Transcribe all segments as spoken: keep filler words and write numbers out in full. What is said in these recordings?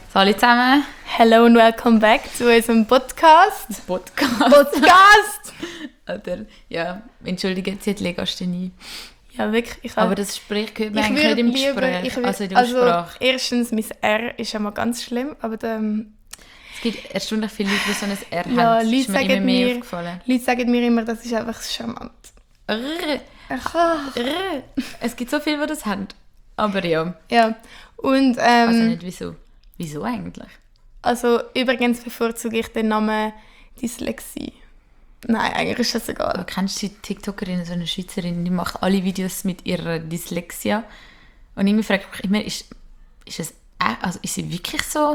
Hallo zusammen. Hello and welcome back zu unserem Podcast. Podcast. Podcast! Oder, ja, entschuldige, jetzt hat Legasthenie. Ja, wirklich. Ich Aber das Sprich gehört mir eigentlich nicht im Gespräch, ich würd, also in der also, Aussprache. Erstens, mein R ist ja mal ganz schlimm, aber dann... Es gibt erstaunlich viele Leute, die so ein R ja, haben. Das Leute ist mir sagen immer mehr mir, aufgefallen. Leute sagen mir immer, das ist einfach charmant. R. Ach, R. Es gibt so viele, die das haben. Aber ja, ja, und ich weiß ähm, nicht wieso. Wieso eigentlich? also übrigens bevorzuge ich den Namen Dyslexie. Nein, eigentlich ist das egal. Aber kennst du die TikTokerin, so eine Schweizerin, die macht alle Videos mit ihrer Dyslexia? Und irgendwie frage ich mich immer, ist, ist, es, also ist sie wirklich so...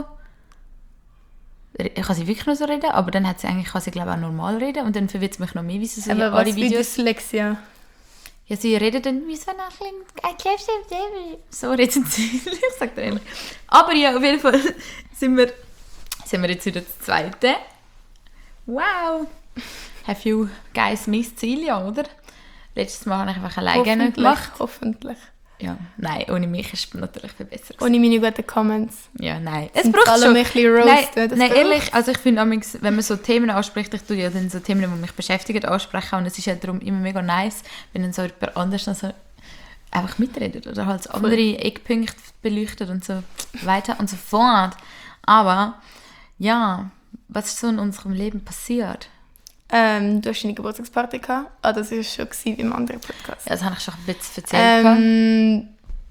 Kann sie wirklich nur so reden? Aber dann hat sie eigentlich, kann sie glaube ich auch normal reden und dann verwirrt es mich noch mehr, wie sie so Aber alle was wie Videos... Dyslexia? Ja, sie reden dann wie so ein bisschen... So reden sie, ich sage dir ehrlich. Aber ja, auf jeden Fall sind wir, sind wir jetzt wieder das Zweite. Wow! Have you guys missed Celia, oder? Letztes Mal habe ich einfach alleine Hoffentlich, gemacht. hoffentlich. Ja, nein, ohne mich ist es natürlich viel besser gewesen. Ohne meine guten Comments. Ja, nein. Es Sind braucht alle schon... mich ein bisschen Nein, roasted, das nein braucht- ehrlich, also ich finde, amigs, wenn man so Themen anspricht, ich tue ja dann so Themen, die mich beschäftigen, ansprechen und es ist ja darum immer mega nice, wenn dann so jemand anders noch so einfach mitredet oder halt so andere Eckpunkte beleuchtet und so weiter und so fort. Aber, ja, was ist so in unserem Leben passiert? Ähm, du hast deine Geburtstagsparty gehabt? Ah, das war schon gewesen, wie im anderen Podcast. Ja, das habe ich schon ein bisschen erzählt. Ähm,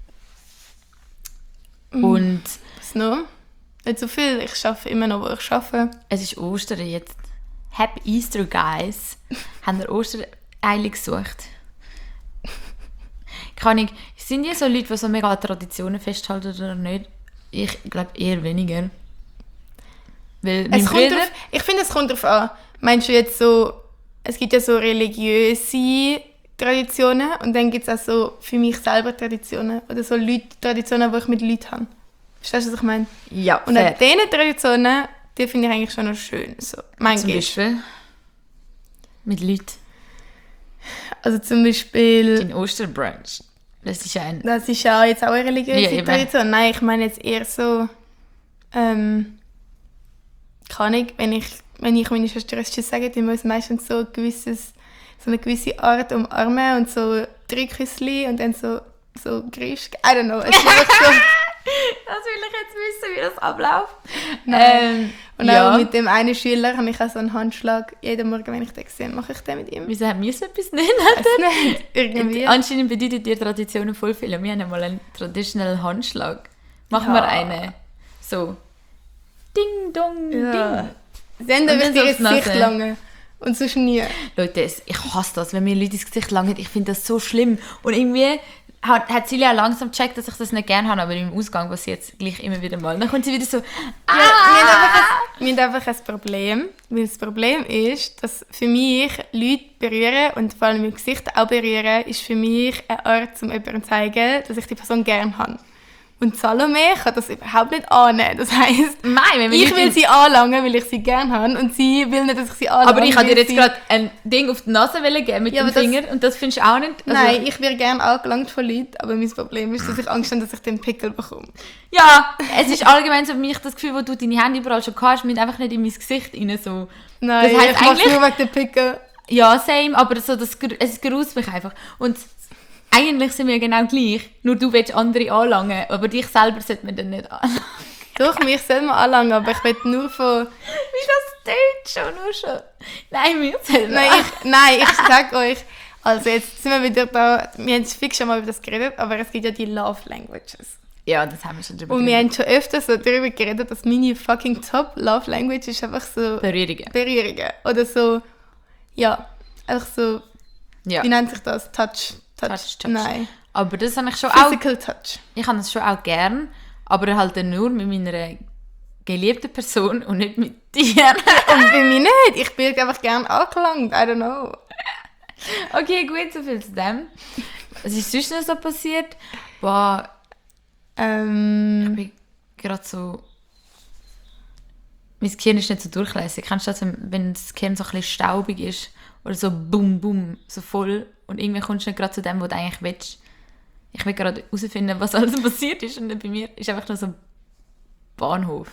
und was noch? Nicht so viel. Ich arbeite immer noch, wo ich arbeite. es ist Ostern jetzt. Happy Easter, guys. Haben wir Ostereile gesucht? Kann ich, sind die so Leute, die so mega an Traditionen festhalten oder nicht? Ich glaube eher weniger. Weil mein Es kommt Bruder... auf, ich finde, es kommt darauf an. Meinst du jetzt so, es gibt ja so religiöse Traditionen und dann gibt es auch so für mich selber Traditionen oder so Leute, Traditionen, die ich mit Leuten habe. Verstehst du, was ich meine? Ja, Und an diesen Traditionen, die finde ich eigentlich schon noch schön. So, mein Zum Gest. Beispiel mit Leuten. Also zum Beispiel... Den Osterbrunch. Das ist ja ein... Das ist ja jetzt auch eine religiöse Ja, eben. Tradition. Nein, ich meine jetzt eher so, ähm, kann ich, wenn ich, wenn ich meine Schwester Tschüss sage, dann muss meistens so, ein gewisses, so eine gewisse Art umarmen und so drei Küssli und dann so, so grüß. I don't know. Es ist einfach so, Das will ich jetzt wissen, wie das abläuft. Nein. Und ja. auch mit dem einen Schüler habe ich auch so einen Handschlag. Jeden Morgen, wenn ich den sehe, mache ich den mit ihm. Wieso haben wir so etwas nicht? Weiß nicht. Irgendwie. Anscheinend bedeutet die Traditionen voll viel. Wir haben mal einen traditionellen Handschlag. Machen wir Ja. einen. So. Ding, dong, Ja. ding. Sie haben Und einfach dann so ihr aufs Nase. Gesicht lange. Und sonst nie. Leute, es- ich hasse das, wenn mir Leute ins Gesicht langen. Ich finde das so schlimm. Und irgendwie hat, hat Celia langsam gecheckt, dass ich das nicht gerne habe, aber im Ausgang passiert es gleich immer wieder mal. Dann kommt sie wieder so, Ja, wir, haben einfach ein, wir haben einfach ein Problem. Weil das Problem ist, dass für mich Leute berühren und vor allem im Gesicht auch berühren, ist für mich eine Art, um jemandem zu zeigen, dass ich die Person gerne habe. Und Salome kann das überhaupt nicht annehmen. Das heisst, nein, wenn wir ich Leute- will sie anlangen, weil ich sie gerne habe und sie will nicht, dass ich sie anlange. aber ich habe dir weil jetzt sie- gerade ein Ding auf die Nase geben mit Ja, dem aber das- Finger und das findest du auch nicht? Also, Nein, ich werde gerne angelangt von Leuten, aber mein Problem ist, dass ich Angst habe, dass ich den Pickel bekomme. Ja, es ist allgemein so für mich das Gefühl, wo du deine Hände überall schon hast, mit einfach nicht in mein Gesicht rein so. Nein, Das heisst ich mache eigentlich- nur wegen den Pickel. Ja, same, aber so, das, gru- es gruselt mich einfach. Und eigentlich sind wir genau gleich, nur du willst andere anlangen, aber dich selber sollte man dann nicht anlangen. Doch, mich soll man anlangen, aber ich will nur von... Wie das tönt schon, nur schon. Nein, wir selber. Nein, ich, nein, ich sag euch, also jetzt sind wir wieder da, wir haben fix schon mal über das geredet, aber es gibt ja die Love Languages. Ja, das haben wir schon drüber Und wir geredet. haben schon öfter so darüber geredet, dass meine fucking Top Love Language ist einfach so Berührungen. Berührungen. Oder so, ja, einfach so, Ja. wie nennt sich das? Touch. Touch. Touch, touch. Nein. Aber das habe ich schon auch... Physical Touch. Ich habe das schon auch gern, aber halt dann nur mit meiner geliebten Person und nicht mit dir. Und bei mir nicht. Ich bin einfach gerne angelangt. I don't know. Okay, gut, so viel zu dem. Was ist sonst noch so passiert? Boah, Ähm, ich bin gerade so... Mein Gehirn ist nicht so durchlässig. Kennst du das, wenn das Gehirn so ein bisschen staubig ist? Oder so bum, bum, so voll. Und irgendwie kommst du nicht gerade zu dem, was du eigentlich willst. Ich will gerade herausfinden, was alles passiert ist. Und dann bei mir ist einfach nur so Bahnhof?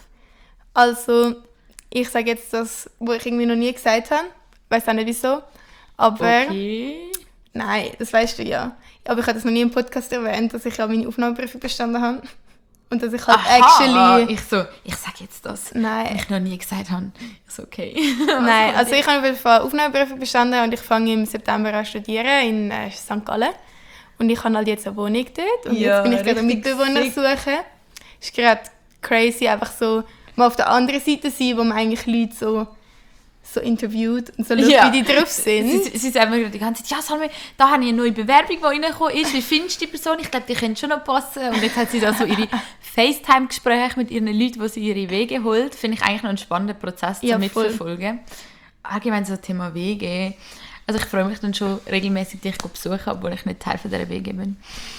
Also, ich sage jetzt das, was ich irgendwie noch nie gesagt habe. Ich weiß auch nicht wieso. Aber... Okay. Nein, das weißt du ja. Aber ich habe das noch nie im Podcast erwähnt, dass ich ja meine Aufnahmeprüfung bestanden habe. Und dass ich halt Aha, actually... ich so, ich sage jetzt das, Nein. was ich noch nie gesagt habe. Ich so, okay. Nein, also ich habe auf jeden Fall Aufnahmeprüfung bestanden und ich fange im September an studieren in äh, Sankt Gallen. Und ich habe halt jetzt eine Wohnung dort und Ja, jetzt bin ich gerade am richtig Mitbewohner sick. suchen. Ist gerade crazy, einfach so mal auf der anderen Seite sein, wo man eigentlich Leute so, so interviewt und so schaut, Ja. wie die drauf sind. Sie, sie, sie sagen mir die ganze Zeit, ja Salme, da habe ich eine neue Bewerbung, die reingekommen ist. Wie findest du die Person? Ich glaube, die könnte schon noch passen. Und jetzt hat sie da so ihre FaceTime-Gespräche mit ihren Leuten, die sie ihre Wege holt. Finde ich eigentlich noch einen spannenden Prozess zum Ja, voll. Mitverfolgen. Allgemein so Thema Wege. Also ich freue mich dann schon regelmäßig, dich zu besuchen, obwohl ich nicht Teil von dieser Wege bin.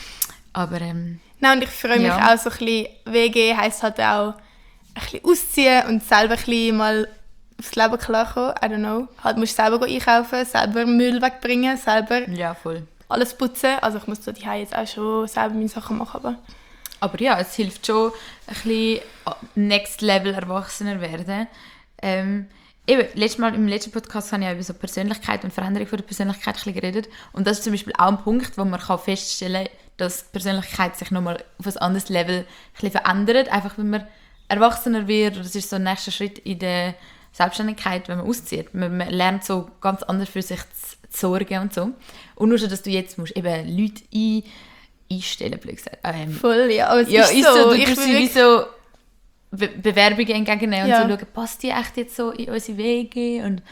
Aber ähm, Nein, und ich freue mich Ja. auch so ein bisschen, W G heisst halt auch ein bisschen ausziehen und selber ein bisschen mal aufs Leben klarkommen. I don't know. Halt musst du selber einkaufen, selber Müll wegbringen, selber ja, voll. alles putzen. Also ich muss so die jetzt auch schon selber meine Sachen machen. Aber Aber ja, es hilft schon, ein bisschen Next Level erwachsener werden. Ähm, eben, letztes Mal, im letzten Podcast habe ich ja über so Persönlichkeit und Veränderung von der Persönlichkeit ein bisschen geredet. Und das ist zum Beispiel auch ein Punkt, wo man kann feststellen kann, dass die Persönlichkeit sich nochmal auf ein anderes Level ein bisschen verändert. Einfach, wenn man erwachsener wird. Das ist so ein nächster Schritt in der Selbstständigkeit, wenn man auszieht. Man, man lernt so ganz anders für sich zu, zu sorgen und so. Und nur schon, dass du jetzt musst eben Leute ein, einstellen, blöd gesagt. Ähm, voll, ja. Aber es ja, ist ist so. so. Du ich tust bin sie wie wirklich- so Be- Bewerbungen entgegennehmen Ja. und so schauen, passt die echt jetzt so in unsere Wege und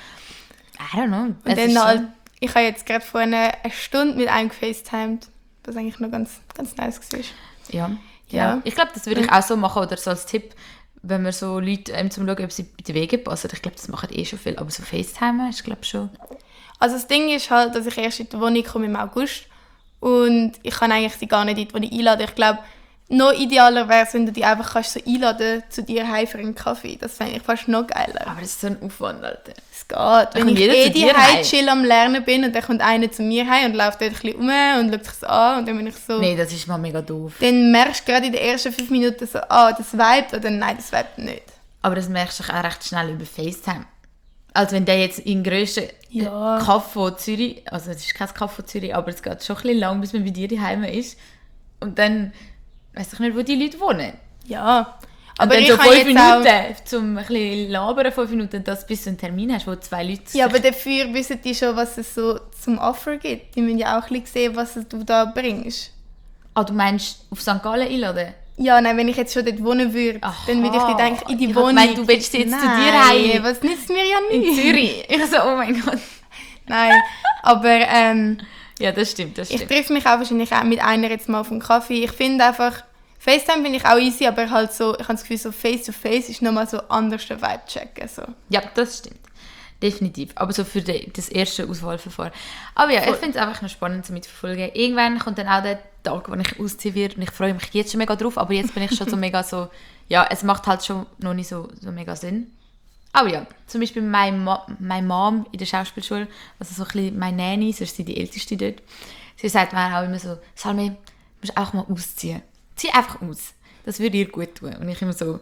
I don't know. Und Es dann ist so- halt, ich habe jetzt gerade vorhin eine Stunde mit einem gefacetimed, was eigentlich noch ganz, ganz nice war. Ja. Ja. ja. Ich glaube, das würde ich auch so machen oder so als Tipp, wenn man so Leute ähm, zum Schauen, ob sie bei den Wegen passen. Ich glaube, das machen eh schon viel, aber so FaceTime ist glaube ich schon. Also das Ding ist halt, dass ich erst in die Wohnung komme im August und ich kann eigentlich sie gar nicht in die Wohnung einladen. Ich glaube, noch idealer wäre es, wenn du die einfach kannst so einladen zu dir heim für einen Kaffee. Das fände ich fast noch geiler. Aber das ist so ein Aufwand, Alter. Es geht. Wenn kommt ich jeder eh zu die dir heim heim. chill am Lernen bin und dann kommt einer zu mir heim und läuft dort ein bisschen rum und schaut sich so an und dann bin ich so... Nee, das ist mal mega doof. Dann merkst du gerade in den ersten fünf Minuten so, ah, das vibet oder nein, das vibet nicht. Aber das merkst du auch recht schnell über FaceTime. Also wenn der jetzt in den grössten Ja. Kaff von Zürich, also es ist kein Kaff von Zürich, aber es geht schon ein bisschen lang, bis man bei dir daheim ist. Und dann weiss ich nicht, wo die Leute wohnen. Ja. Aber Aber dann ich so kann fünf jetzt auch... Minuten, zum ein bisschen labern, fünf Minuten, dass du bis du einen Termin hast, wo zwei Leute Ja, aber sich- dafür wissen die schon, was es so zum Offer gibt. Die müssen ja auch ein bisschen sehen, was du da bringst. Ah, du meinst auf Sankt Gallen einladen? Ja, nein, wenn ich jetzt schon dort wohnen würde, dann würde ich die denken, in die Ich Wohnung. meine, du willst jetzt zu dir Nein, heim. was nützt mir ja In nicht. Zürich. Ich so, oh mein Gott. Nein, aber ähm, Ja, das stimmt, das ich stimmt. treffe mich auch wahrscheinlich auch mit einer jetzt mal auf einen Kaffee. Ich finde einfach, FaceTime finde ich auch easy, aber halt so, ich habe das Gefühl, so Face-to-Face ist nochmal so anders der Vibe checken. So. Ja, das stimmt. Definitiv. Aber so für die, das erste Auswahlverfahren. Aber ja, Voll. ich finde es einfach noch spannend zu mitverfolgen. Irgendwann kommt dann auch der Tag, wo ich ausziehen werde und ich freue mich jetzt schon mega drauf, aber jetzt bin ich schon so mega so, ja, es macht halt schon noch nicht so, so mega Sinn. Aber ja, zum Beispiel meine, Ma meine Mom in der Schauspielschule, also so ein bisschen meine Nanny, so ist sie die Älteste dort, sie sagt mir auch immer so, Salme, du musst auch mal ausziehen. Zieh einfach aus. Das würde ihr gut tun. Und ich immer so,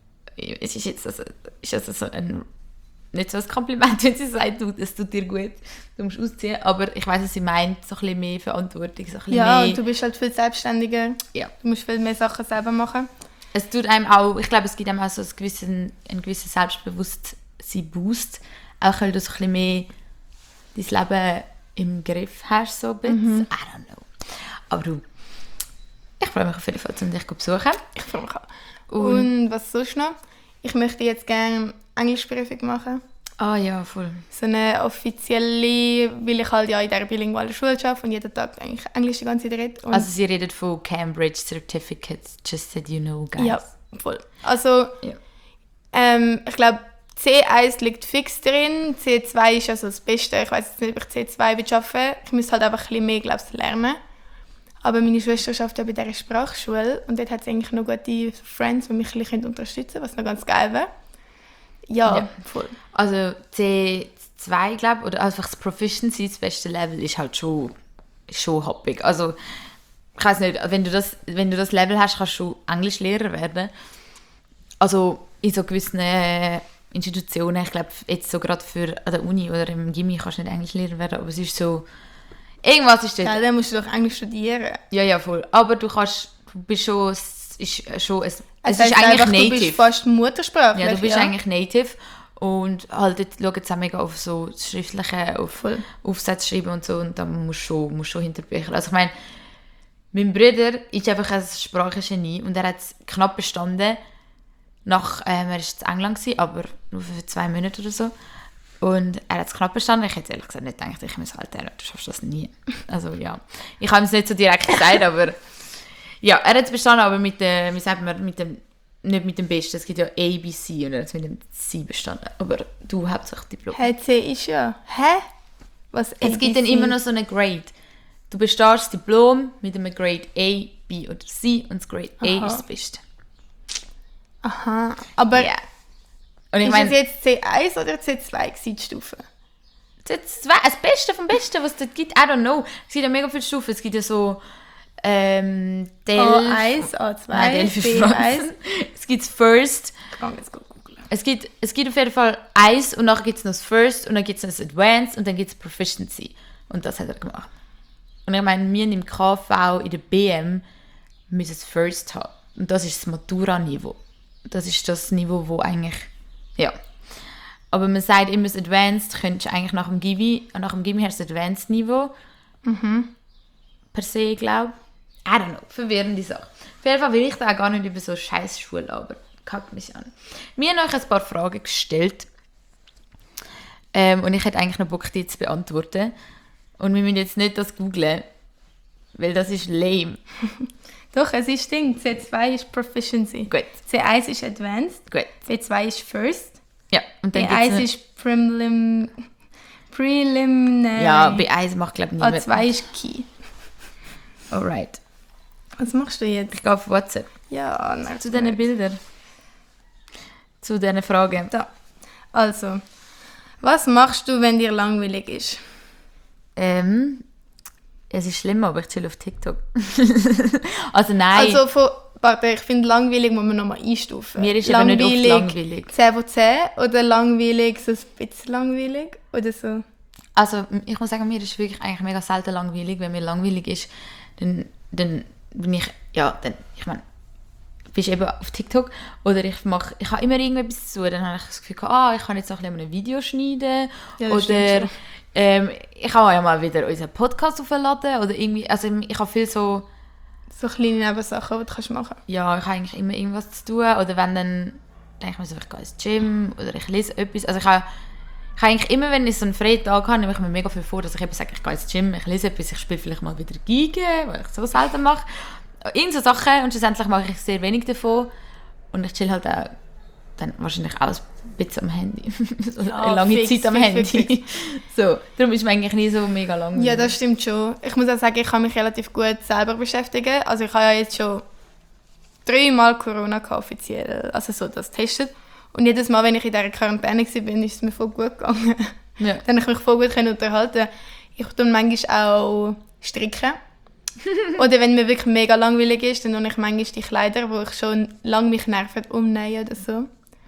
es ist jetzt also, ist also so ein, nicht so ein Kompliment, wenn sie sagt, du, es tut dir gut, du musst ausziehen. Aber ich weiss, was sie meint, so ein bisschen mehr Verantwortung, so ein bisschen Ja, mehr. und du bist halt viel selbstständiger. Ja. Du musst viel mehr Sachen selber machen. Es tut einem auch, ich glaube, es gibt einem auch so einen gewissen, einen gewissen Selbstbewusstsein-Boost. Auch weil du so ein bisschen mehr dein Leben im Griff hast, so ein bisschen. I don't know. Aber du, ich freue mich auf jeden Fall, um dich zu besuchen. Ich freue mich auch. Und- Und was sonst noch? Ich möchte jetzt gerne Englischprüfung machen. Ah ja, voll. So eine offizielle, weil ich halt ja in dieser bilingualen Schule arbeite und jeden Tag eigentlich Englisch die ganze Zeit rede. Und Also sie redet von Cambridge Certificates, just that you know, guys. ja, voll. Also, Ja. ähm, ich glaube, C eins liegt fix drin, C zwei ist also das Beste. Ich weiß jetzt nicht, ob ich C zwei arbeiten will. Ich müsste halt einfach ein bisschen mehr, glaube ich, lernen. Aber meine Schwester arbeitet ja bei dieser Sprachschule und dort hat sie eigentlich noch gute Friends, die mich ein bisschen unterstützen können, was noch ganz geil wäre. Ja, Ja. voll. Also C zwei, glaube ich, oder einfach das Proficiency, das beste Level, ist halt schon, ist schon happig. Also, ich weiß nicht, wenn du, das, wenn du das Level hast, kannst du Englischlehrer werden. also in so gewissen äh, Institutionen, ich glaube jetzt so gerade für an der Uni oder im Gymi kannst du nicht Englischlehrer werden, aber es ist so, irgendwas ist dort. Ja, dann musst du doch Englisch studieren. Ja, ja, voll. Aber du kannst, du bist schon, es ist schon, es, Es es ist heisst eigentlich einfach, native. Du bist fast Muttersprachlich. Ja, du bist ja. eigentlich native und halt dort schauen sie auch mega auf so das Schriftliche, auf Voll. Aufsätze schreiben und so und dann musst du schon, musst schon hinter Bücher. Also ich meine, mein Bruder ist einfach ein Sprachgenie und er hat es knapp bestanden. Nach, ähm, er war in England, gewesen, aber nur für zwei Monate oder so. Und er hat es knapp bestanden. Ich hätte ehrlich gesagt nicht gedacht, ich muss halt, du schaffst das nie. Also ja, ich habe es nicht so direkt gesagt, aber ja, er hat es bestanden, aber mit, äh, wie sagt man, mit dem, nicht mit dem Besten. Es gibt ja A, B, C und er hat es mit dem C bestanden. Aber du hauptsächlich Diplom. Hä, C ist ja... Hä? Was Es gibt dann immer noch so eine Grade. Du bestehst das Diplom mit einem Grade A, B oder C und das Grade A Aha. ist das Beste. Aha, aber Ja. Und ich ist meine, es jetzt C eins oder C zwei gewesen, die Stufe? das, zwei, das Beste vom Besten, was es dort gibt, I don't know. Es gibt ja mega viele Stufen. Es gibt ja so ähm, Delph. A eins, A zwei, Nein, Delph ist B Franz. eins. Es gibt das First. Ich kann jetzt googeln. Es gibt, es gibt auf jeden Fall eins und nachher gibt es noch das First und dann gibt es noch das Advanced und dann gibt es Proficiency. Und das hat er gemacht. Und ich meine, wir im K V, in der B M, müssen das First haben. Und das ist das Matura-Niveau. Das ist das Niveau, wo eigentlich, ja. Aber man sagt immer, das Advanced könntest du eigentlich nach dem Givi, nach dem Givi hast du das Advanced-Niveau. Mhm. Per se, glaube ich. I don't know, verwirrende Sache. Auf jeden Fall will ich da auch gar nicht über so scheiß Schule, aber kackt mich an. Wir haben euch ein paar Fragen gestellt. Ähm, und ich hätte eigentlich noch Bock, die zu beantworten. Und wir müssen jetzt nicht das googlen, weil das ist lame. Doch, es ist Ding. C zwei ist Proficiency. Gut, C eins ist Advanced. gut. B zwei ist First. Ja, und B dann eins gibt's ist Prelim... Preliminary. ja, B eins macht, glaube ich, A niemand. zwei ist Key. Alright. Was machst du jetzt? Ich gehe auf WhatsApp. Ja, nein. Zu diesen Bildern. Zu diesen Fragen. Da. Also, was machst du, wenn dir langweilig ist? Ähm, es ist schlimm, aber ich chill auf TikTok. Also nein. Also, von, warte, ich finde, langweilig muss man nochmal einstufen. Mir ist aber nicht oft langweilig. zehn von zehn oder langweilig, so ein bisschen langweilig oder so? Also ich muss sagen, mir ist wirklich eigentlich mega selten langweilig. Wenn mir langweilig ist, dann, dann bin ich, ja, dann, ich meine, bist eben auf TikTok oder ich mache, ich habe immer irgendetwas zu tun. Dann habe ich das Gefühl, ah, ich kann jetzt noch ein bisschen ein Video schneiden Ja, das stimmt oder schon. ähm, ich kann ja mal wieder unseren Podcast aufladen oder irgendwie, also ich habe viel so, So kleine Nebensachen, die du kannst machen kannst. ja, ich habe eigentlich immer irgendwas zu tun oder wenn dann denke ich mir so, ich gehe ins Gym oder ich lese etwas, also ich habe Ich habe eigentlich immer, wenn ich so einen freien Tag habe, nehme ich mir mega viel vor, dass ich eben sage, ich gehe ins Gym, ich lese etwas, ich spiele vielleicht mal wieder Geige, was ich so selten mache. Irgend so Sachen und schlussendlich mache ich sehr wenig davon. Und ich chill halt auch dann wahrscheinlich auch ein bisschen am Handy. so Ja, eine lange fix, Zeit am fix, Handy. fix, fix. So, darum ist mir eigentlich nie so mega langweilig. Ja, das stimmt schon. Ich muss auch sagen, ich kann mich relativ gut selber beschäftigen. Also ich habe ja jetzt schon dreimal Corona gehabt, offiziell, also so das testet. Und jedes Mal, wenn ich in dieser Quarantäne war, ist es mir voll gut gegangen. Ja. Dann konnte ich mich voll gut unterhalten. Ich tue manchmal auch stricken. Oder wenn mir wirklich mega langweilig ist, dann tue ich manchmal die Kleider, wo ich schon lange mich nerven, umnähen oder so.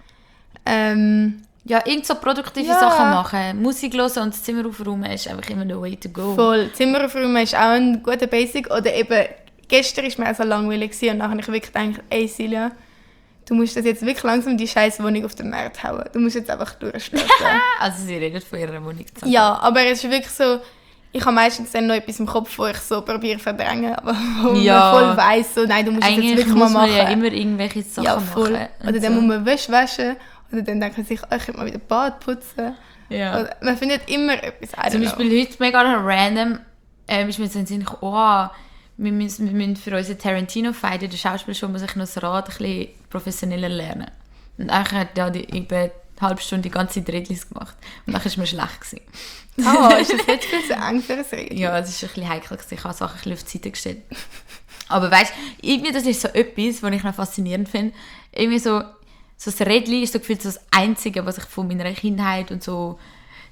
Ähm, Ja, irgend so produktive Ja. Sachen machen. Musik hören und das Zimmer aufräumen ist einfach immer the way to go. voll. Zimmer aufräumen ist auch ein guter Basic. Oder eben, gestern war mir auch so langweilig gewesen und nachher habe ich wirklich gedacht, ey Silja, du musst das jetzt wirklich langsam die scheiß Wohnung auf den Markt hauen. Du musst jetzt einfach durchstarten. Also sie redet von ihrer Wohnung. Ja, aber es ist wirklich so, ich habe meistens dann noch etwas im Kopf, wo ich so probiere zu verdrängen, aber wo Ja. man voll weiss, so, nein, du musst es jetzt Eigentlich wirklich muss mal man machen. ja immer irgendwelche Sachen Ja, voll. machen. und Oder dann so. muss man Wäsche waschen. Oder dann denkt man sich, oh, ich könnte mal wieder Bad putzen. Ja. Oder man findet immer etwas. I don't Zum know. Beispiel heute mega random ähm, ist mir so in den Sinn gekommen, oh, wir müssen, wir müssen für unsere Tarantino-Fight in der Schauspielschule muss ich noch das Rad ein bisschen professioneller lernen. Und eigentlich hat ja die, eben eine halbe Stunde die ganze Zeit Rädchen gemacht. Und dann war mir schlecht gewesen. Oh, ist das jetzt viel zu eng für ein Reden? Ja, es war ein bisschen heikel gewesen. Ich habe Sachen ein bisschen auf die Seite gestellt. Aber weißt du, irgendwie das ist so etwas, was ich noch faszinierend finde. Irgendwie so, so das Rädchen ist so gefühlt so das Einzige, was ich von meiner Kindheit und so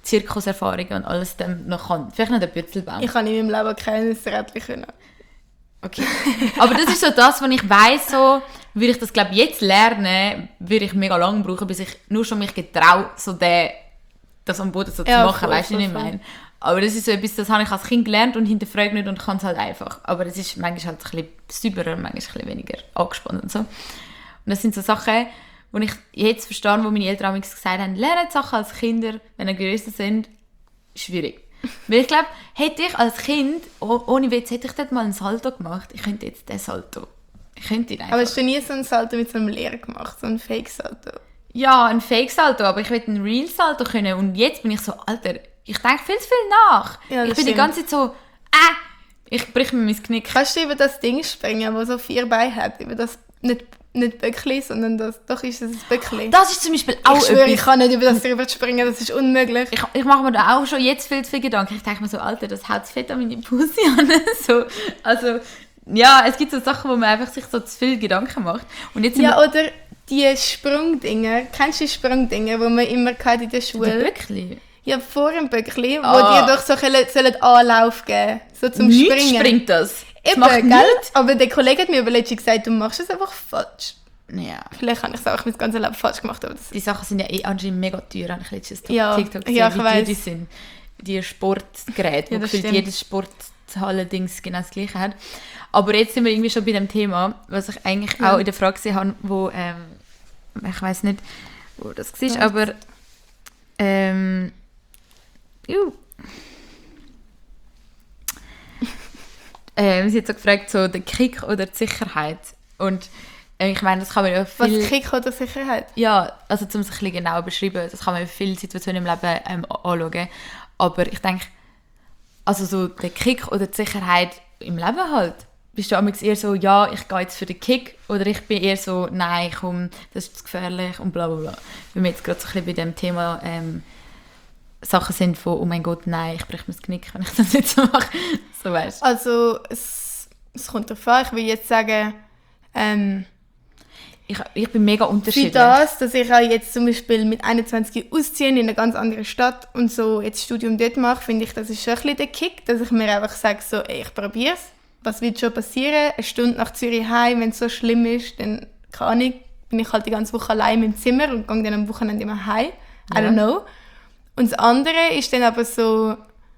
Zirkuserfahrungen und alles dann noch kann. Vielleicht noch der Bützelbaum. Ich kann in meinem Leben kein Rädchen können. Okay. Aber das ist so das, was ich weiss, so, würde ich das, glaube jetzt lernen, würde ich mega lange brauchen, bis ich nur schon mich getraue, so den, das am Boden so ja, zu machen, voll, weißt du, was ich meine? Aber das ist so etwas, das habe ich als Kind gelernt und hinterfrage nicht und kann es halt einfach. Aber es ist manchmal halt ein bisschen sauberer, manchmal ein bisschen weniger angespannt und so. Und das sind so Sachen, die ich jetzt verstehe, wo meine Eltern damals gesagt haben, lernen Sachen als Kinder, wenn sie grösser sind, schwierig. Weil ich glaube, hätte ich als Kind, oh, ohne Witz, hätte ich dort mal einen Salto gemacht, ich könnte jetzt den Salto. Ich könnte ihn einfach. Aber hast du nie so einen Salto mit so einem Lehrer gemacht, so einen Fake-Salto? Ja, einen Fake-Salto, aber ich will einen Real-Salto können. Und jetzt bin ich so, Alter, ich denke viel zu viel nach. Ja, ich bin stimmt. die ganze Zeit so, äh, ich brich mir mein Knick. Kannst du über das Ding springen, das so vier Beine hat? Über das, nicht, nicht Böckli, sondern das, doch ist es ein Böckli. Das ist zum Beispiel auch Ich schwöre, ich kann nicht über das drüber springen, das ist unmöglich. Ich, ich mache mir da auch schon jetzt viel zu viel Gedanken. Ich denke mir so, Alter, das haut fett an meine Pussy an. so, also, ja, es gibt so Sachen, wo man einfach sich so zu viel Gedanken macht. Und jetzt ja, oder die Sprungdinger. Kennst du die Sprungdinger, die man immer hatte in der Schule? Die Böckli? Ja, vor dem Böckli, wo ah. die doch so sollen Anlauf geben, so zum nicht Springen. Springt das. das Eben, gell? Nicht. Aber der Kollege hat mir aber letztens gesagt, du machst es einfach falsch. Ja. Vielleicht habe ich es auch mein ganzes Leben falsch gemacht. Aber das die Sachen sind ja eh anscheinend mega teuer, habe ich letztens ja. TikTok gesehen, ja, wie teuer die sind. Die Sportgeräte, ja, wo jedes Sporthalle-Dings genau das gleiche hat. Aber jetzt sind wir irgendwie schon bei dem Thema, was ich eigentlich ja. auch in der Frage gesehen habe, wo, ähm, ich weiß nicht, wo das war, ja. aber ähm, juh. ähm, sie hat so gefragt, so der Kick oder die Sicherheit. Und äh, ich meine, das kann man ja viel... Was, Kick oder Sicherheit? Ja, also um es ein bisschen genauer beschreiben, das kann man in vielen Situationen im Leben ähm, anschauen. Aber ich denke, also so der Kick oder die Sicherheit im Leben halt. Bist du amigs eher so, ja, ich gehe jetzt für den Kick, oder ich bin eher so, nein, komm, das ist zu gefährlich und bla bla bla. Weil wir jetzt gerade so ein bisschen bei dem Thema ähm, Sachen sind von, oh mein Gott, nein, ich breche mir das Knick, wenn ich das nicht so mache. So, weißt. Also, es, es kommt darauf an, ich will jetzt sagen, ähm, ich, ich bin mega unterschiedlich. Für das, dass ich auch jetzt zum Beispiel mit einundzwanzig ausziehe in eine ganz andere Stadt und so jetzt das Studium dort mache, finde ich, das ist schon ein bisschen der Kick, dass ich mir einfach sage, so, ey, ich probiere es. Was wird schon passieren? Eine Stunde nach Zürich heim, wenn es so schlimm ist, dann keine Ahnung, bin ich halt die ganze Woche allein im Zimmer und gehe dann am Wochenende immer heim. I ja. don't know. Und das andere ist dann aber so,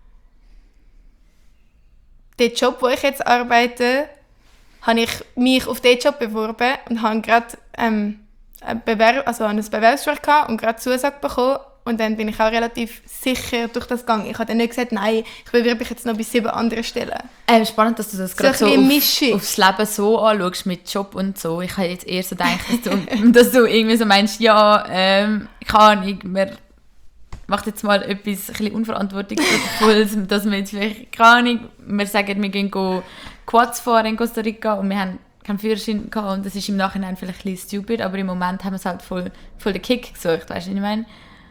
der Job, wo ich jetzt arbeite, habe ich mich auf diesen Job beworben und habe gerade ähm, ein, Bewerb- also ein Bewerbungsgespräch gehabt und gerade Zusage bekommen. Und dann bin ich auch relativ sicher durch das gegangen. Ich habe dann nicht gesagt, nein, ich bewerbe mich jetzt noch bei sieben anderen Stellen. Ähm, spannend, dass du das gerade so, so auf, aufs Leben so anschaust mit Job und so. Ich habe jetzt eher so gedacht, dass du, dass du irgendwie so meinst, ja, ähm, keine Ahnung, man macht jetzt mal etwas ein bisschen unverantwortungsvolles, dass wir jetzt vielleicht, keine Ahnung, wir sagen, wir gehen go Quads fahren in Costa Rica und wir haben keinen Führerschein gehabt und das ist im Nachhinein vielleicht ein bisschen stupid, aber im Moment haben wir es halt voll, voll den Kick gesucht, weißt du, was ich meine?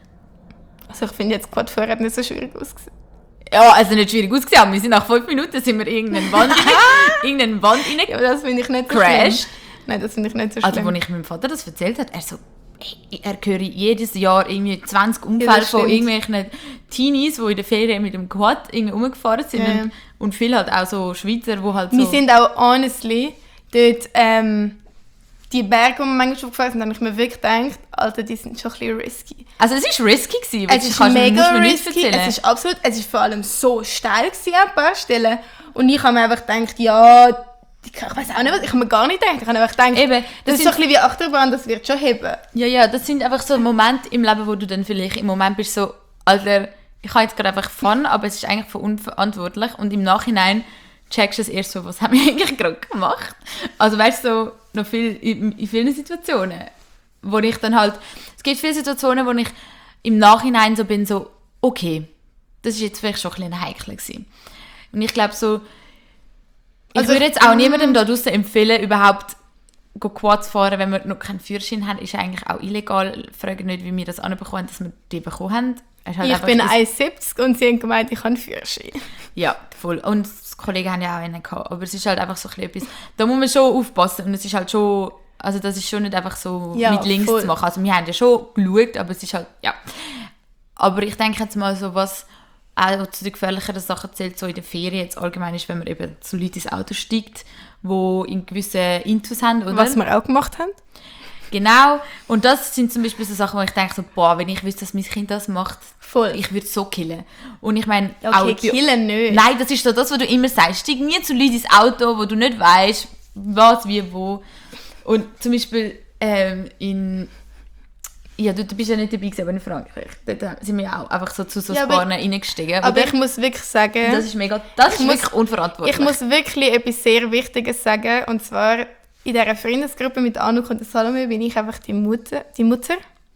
Also ich finde jetzt Quadfahren hat nicht so schwierig ausgesehen. Ja, also nicht schwierig ausgesehen, aber wir sind nach fünf Minuten sind wir irgendeine Wand rein, irgendeine Wand rein, ja, das finde ich nicht so crashed. Schlimm. Nein, das finde ich nicht so schlimm. schlimm. Also als ich meinem Vater das erzählt hat, er so, er höre jedes Jahr irgendwie zwanzig Unfälle ja, von irgendwelchen Teenies, die in der Ferien mit dem Quad irgendwie rumgefahren sind ja. und, und viele halt auch so Schweizer, die halt so... Wir sind auch honestly dort... Ähm, die Berge, die wir manchmal gefahren sind, habe ich mir wirklich gedacht, Alter, die sind schon ein bisschen risky. Also es war risky gewesen, es ist mega risky, es ist absolut, es ist vor allem so steil gewesen an ein paar Stellen. Und ich habe mir einfach gedacht, ja, ich weiß auch nicht was, ich habe mir gar nicht gedacht, ich habe einfach gedacht, Eben, das, das ist so ein bisschen wie Achterbahn, das wird schon heben. Ja, ja, das sind einfach so Momente im Leben, wo du dann vielleicht im Moment bist so, Alter, ich habe jetzt gerade einfach Fun, aber es ist eigentlich von unverantwortlich und im Nachhinein checkst du es erst so, was haben wir eigentlich gerade gemacht? Also weißt du, so, noch viel, in, in vielen Situationen, wo ich dann halt, es gibt viele Situationen, wo ich im Nachhinein so bin, so, okay, das ist jetzt vielleicht schon ein bisschen heikel gewesen. Und ich glaube so, ich also, würde jetzt auch niemandem da draussen empfehlen, überhaupt Quads fahren, wenn wir noch keinen Führerschein haben, ist eigentlich auch illegal. Ich frage nicht, wie wir das anbekommen, dass wir die bekommen haben. Halt ich bin eins siebzig und sie haben gemeint, ich habe einen Führerschein. Ja, voll. Und die Kollegen haben ja auch einen gehabt. Aber es ist halt einfach so ein bisschen etwas, da muss man schon aufpassen. Und es ist halt schon, also das ist schon nicht einfach so ja, mit links voll. Zu machen. Also wir haben ja schon geschaut, aber es ist halt, ja. Aber ich denke jetzt mal so, was auch zu den gefährlicheren Sachen zählt, so in der Ferien jetzt allgemein ist, wenn man eben zu Leuten ins Auto steigt, die in gewissen Intus haben, oder? Was wir auch gemacht haben. Genau. Und das sind zum Beispiel so Sachen, wo ich denke, so, boah, wenn ich wüsste, dass mein Kind das macht, Voll. ich würde so killen. Und ich meine, Okay, auch bei- killen nicht. Nein, das ist so das, was du immer sagst. Steig nie zu Leuten ins Auto, wo du nicht weißt, was, wie, wo. Und zum Beispiel ähm, in... Ja, du, du bist ja nicht dabei gewesen, aber in Frankreich. Dort sind wir auch einfach so zu so Ja, aber- Sparen reingestiegen. Aber oder? ich muss wirklich sagen, Das ist mega... Das Ich ist muss- wirklich unverantwortlich. ich muss wirklich etwas sehr Wichtiges sagen. Und zwar in dieser Freundesgruppe mit Anuk und Salome bin ich einfach die Mutter. Die Mutter.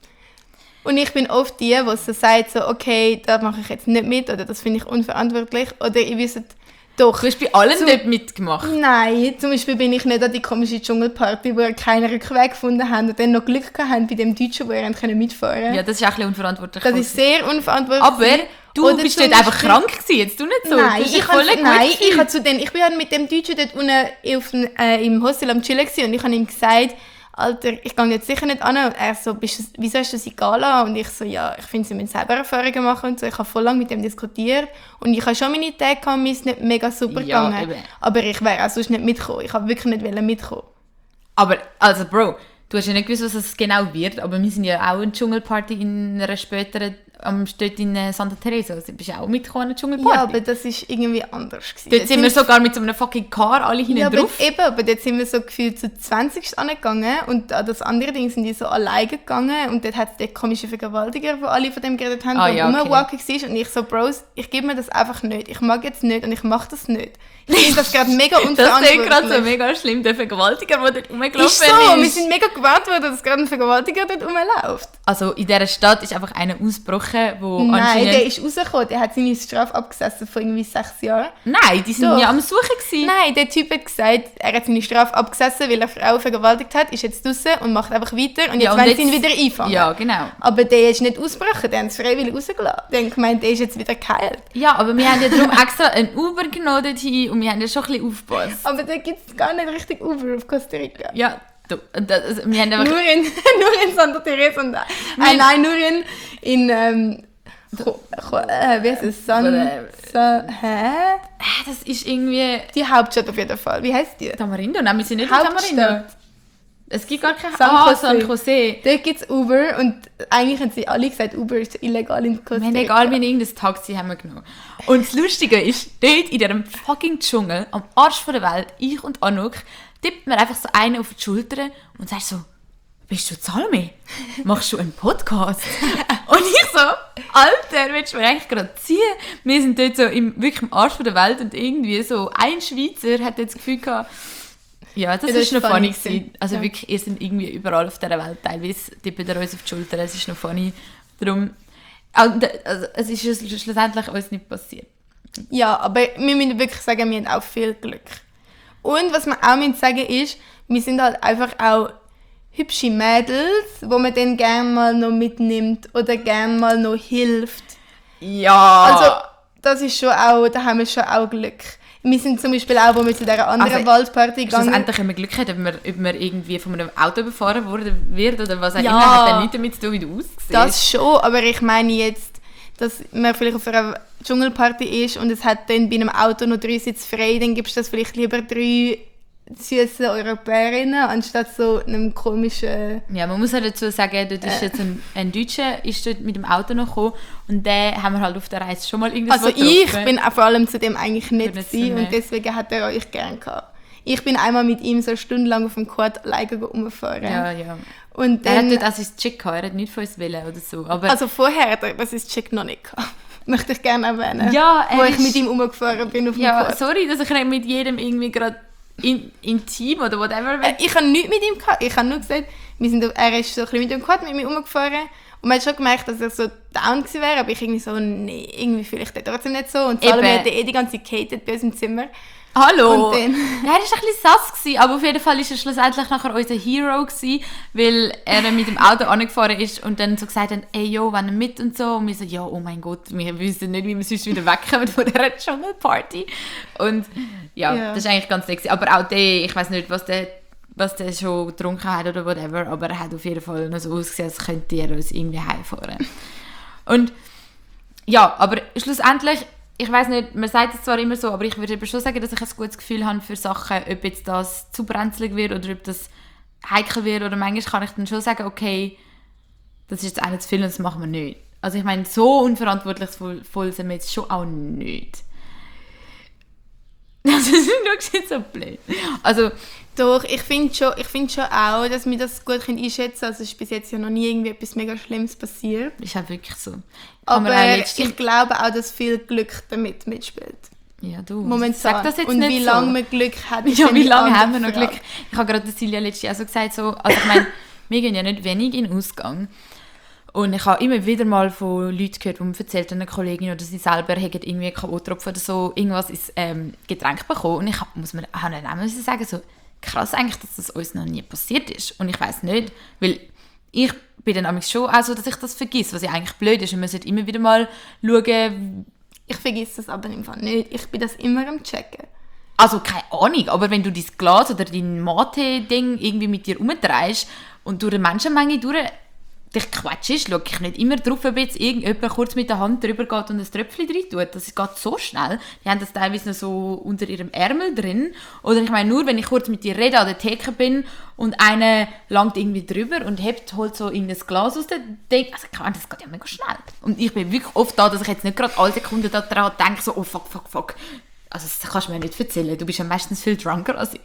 Und ich bin oft die, die so sagt, so, okay, da mache ich jetzt nicht mit oder das finde ich unverantwortlich. Oder ihr wisst, doch. Du hast bei allem Zum- nicht mitgemacht. Nein, zum Beispiel bin ich nicht an die komische Dschungelparty, wo ihr keinen Rückweg gefunden habt und dann noch Glück gehabt habt bei dem Deutschen, wo ihr können mitfahren Ja, das ist auch ein bisschen unverantwortlich. Das ist sehr unverantwortlich. aber du Oder bist zum dort einfach Beispiel- krank gewesen, jetzt du nicht so. Nein, du hast dich ich voll habe, gut nein, ich gefühlt. habe zu den, ich bin halt mit dem Deutschen dort unten auf dem, äh, im Hostel am Chillen gewesen und ich habe ihm gesagt, Alter, ich gehe jetzt sicher nicht an. Und er so, bist du, wieso hast du sie gelassen? Und ich so, ja, ich finde, sie müssen selber Erfahrungen machen und so. Ich habe voll lange mit ihm diskutiert und ich habe schon meine Tage gehabt, mir ist nicht mega super Ja, gegangen. eben. Aber ich wäre auch sonst nicht mitgekommen. Ich habe wirklich nicht wollen mitkommen. Aber, also Bro, du hast ja nicht gewusst, was es genau wird, aber wir sind ja auch in Dschungelparty in einer späteren, am dort in äh, Santa Teresa. Also, bist du auch mitgekommen an der Dschungelparty? Ja, aber das ist irgendwie anders gewesen. Dort sind wir sogar mit so einem fucking Car alle hinten Ja, aber drauf. eben, aber dort sind wir so gefühlt zu zwanzig angegangen und an das andere Ding sind die so alleine gegangen und dort hat es den komischen Vergewaltiger, wo alle von dem geredet haben, Ah, der ja, okay. rumwalken war und ich so, Bros, ich gebe mir das einfach nicht. Ich mag jetzt nicht und ich mache das nicht. Ich finde das gerade mega Das unverantwortlich. ist gerade so mega schlimm, der Vergewaltiger, der dort rumgelaufen Ist so, wir sind mega gewarnt worden, dass gerade ein Vergewaltiger dort rumläuft. Also in dieser Stadt ist einfach einer ausgebrochen, wo Nein, anscheinend... der ist rausgekommen, der hat seine Strafe abgesessen von irgendwie sechs Jahren. Nein, die sind Doch. ja am Suchen gewesen. Nein, der Typ hat gesagt, er hat seine Strafe abgesessen, weil er Frauen vergewaltigt hat, ist jetzt draußen und macht einfach weiter und jetzt Ja, und wollen jetzt- sie ihn wieder einfangen. Ja, genau. Aber der ist nicht ausgebrochen, der haben es freiwillig rausgelassen. Die haben gemeint, der ist jetzt wieder geheilt. Ja, aber wir haben ja darum extra einen Uber genommen dorthin und wir haben ja schon ein bisschen aufgepasst. Aber da gibt es gar nicht richtig Uber auf Costa Rica. Ja, du, das, also, wir haben einfach... Nur in, nur in Santa Teresa und... Äh, nein, nur in... in ähm, Cho, Cho, äh, wie heißt es? San... San hä? Ah, das ist irgendwie... Die Hauptstadt auf jeden Fall. Wie heißt die? Tamarindo? Nein, wir sind nicht in Tamarindo. Hauptstadt. Es gibt gar keine... San Ah, Jose. San Jose. Dort gibt es Uber und eigentlich haben sie alle gesagt, Uber ist illegal in Costa Wir haben Rica. egal, wir haben irgendein Taxi haben wir genommen. Und das Lustige ist, dort in diesem fucking Dschungel, am Arsch von der Welt, ich und Anuk, tippt mir einfach so einen auf die Schulter und sagt so, bist du Salome? Machst du einen Podcast? Und ich so, Alter, willst du mir eigentlich gerade ziehen? Wir sind dort so im, wirklich am Arsch von der Welt und irgendwie so ein Schweizer hat jetzt das Gefühl gehabt, ja, das, Ja, das ist noch ist funny funny gewesen. gewesen. Also Ja. wirklich, ihr seid irgendwie überall auf dieser Welt teilweise, tippt ihr uns auf die Schulter, es ist noch funny. Darum, also, es ist schluss- schlussendlich uns nicht passiert. Ja, aber wir müssen wirklich sagen, wir haben auch viel Glück. Und was wir auch müssen sagen ist, wir sind halt einfach auch hübsche Mädels, wo man dann gerne mal noch mitnimmt oder gerne mal noch hilft. Ja! Also das ist schon auch, da haben wir schon auch Glück. Wir sind zum Beispiel auch, wo wir zu dieser anderen Also, Waldparty gegangen schlussendlich haben wir Glück gehabt, ob man, ob man irgendwie von einem Auto überfahren worden wird oder was auch Ja. immer, hat dann nichts damit zu tun, wie du aussiehst. Das schon, aber ich meine jetzt, dass man vielleicht auf einer Dschungelparty ist und es hat dann bei einem Auto noch drei Sitze frei, dann gibst du das vielleicht lieber drei süße Europäerinnen, anstatt so einem komischen... Ja, man muss halt dazu sagen, dort ist jetzt ein, ein Deutscher ist dort mit dem Auto noch gekommen und den haben wir halt auf der Reise schon mal irgendwas Also ich bin auch vor allem zu dem eigentlich nicht nicht gewesen so, und ne. deswegen hat er euch gern gehabt. Ich bin einmal mit ihm so stundenlang auf dem Quad alleine rumgefahren. Ja, ja. Und Er hat dann, dort auch sein Chick gehabt, er hat nicht von uns wollen oder so. Aber also vorher hat er das ist Chick noch nicht gehabt. Möchte ich gerne erwähnen. Ja, er Wo ich ist- mit ihm rumgefahren bin auf dem ja, Quad. sorry, dass ich nicht mit jedem irgendwie gerade in, intim oder whatever Äh, Ich habe nichts mit ihm gehabt. Ich habe nur gesagt, wir sind auf, er ist so ein bisschen mit dem Quad mit mir rumgefahren und man hat schon gemerkt, dass er so down gewesen wäre, aber ich irgendwie so, nee, irgendwie fühle ich den trotzdem nicht so. Und Salome Eben. hat eh die ganze Zeit gehatet bei uns im Zimmer. Hallo! Und dann- Ja, er war ein bisschen sass, gewesen, aber auf jeden Fall war er schlussendlich nachher unser Hero, gewesen, weil er mit dem Auto angefahren ist und dann so gesagt hat, ey, jo, wollen wir mit und so. Und wir so, ja, oh mein Gott, wir wissen nicht, wie wir sonst wieder wegkommen von dieser Dschungelparty. Und ja, Ja. das ist eigentlich ganz sexy. Aber auch der, ich weiß nicht, was der, was der schon getrunken hat oder whatever, aber er hat auf jeden Fall noch so ausgesehen, als könnte er uns irgendwie heimfahren. Und ja, aber schlussendlich, ich weiss nicht, man sagt es zwar immer so, aber ich würde aber schon sagen, dass ich ein gutes Gefühl habe für Sachen, ob jetzt das zu brenzlig wird oder ob das heikel wird oder manchmal kann ich dann schon sagen, okay, das ist jetzt einer zu viel und das machen wir nicht. Also ich meine, so unverantwortungsvoll sind wir jetzt schon auch nicht. Das ist nur so blöd. Also, Doch, ich finde schon, ich find schon auch, dass wir das gut einschätzen können. Also es ist bis jetzt ja noch nie irgendwie etwas mega Schlimmes passiert. ist halt wirklich so. Aber letzte... ich glaube auch, dass viel Glück damit mitspielt. Ja, du. Momentan. Sag das jetzt und nicht wie so. lange man Glück hat. Ja, wie lange haben wir noch Frage. Glück? Ich habe gerade Silja letztes Jahr so gesagt, so, also ich meine, wir gehen ja nicht wenig in den Ausgang. Und ich habe immer wieder mal von Leuten gehört, die mir erzählt haben, eine Kollegin oder sie selber hätten irgendwie K O-Tropfen oder so, irgendwas ins ähm, Getränk bekommen. Und ich hab, muss mir auch nicht müssen sagen, so krass eigentlich, dass das uns noch nie passiert ist. Und ich weiss nicht, weil ich bin dann schon auch so, dass ich das vergesse, was ja eigentlich blöd ist. Und man sollte immer wieder mal schauen. Ich vergesse das aber im Fall nicht. Ich bin das immer am Checken. Also keine Ahnung, aber wenn du dein Glas oder dein Mate-Ding irgendwie mit dir rumdrehst und durch eine Menschenmenge durch dich quetschst, schaue ich nicht immer drauf, ob jetzt irgendjemand kurz mit der Hand drüber geht und ein Tröpfchen rein tut. Das geht so schnell. Die haben das teilweise noch so unter ihrem Ärmel drin. Oder ich meine, nur wenn ich kurz mit dir rede, an der Theke bin und einer langt irgendwie drüber und hebt, holt so in das Glas aus der Ding. Also ich meine, das geht ja mega schnell. Und ich bin wirklich oft da, dass ich jetzt nicht gerade alle Sekunden daran denke, so, oh fuck, fuck, fuck. Also das kannst du mir nicht erzählen. Du bist ja meistens viel drunker als ich.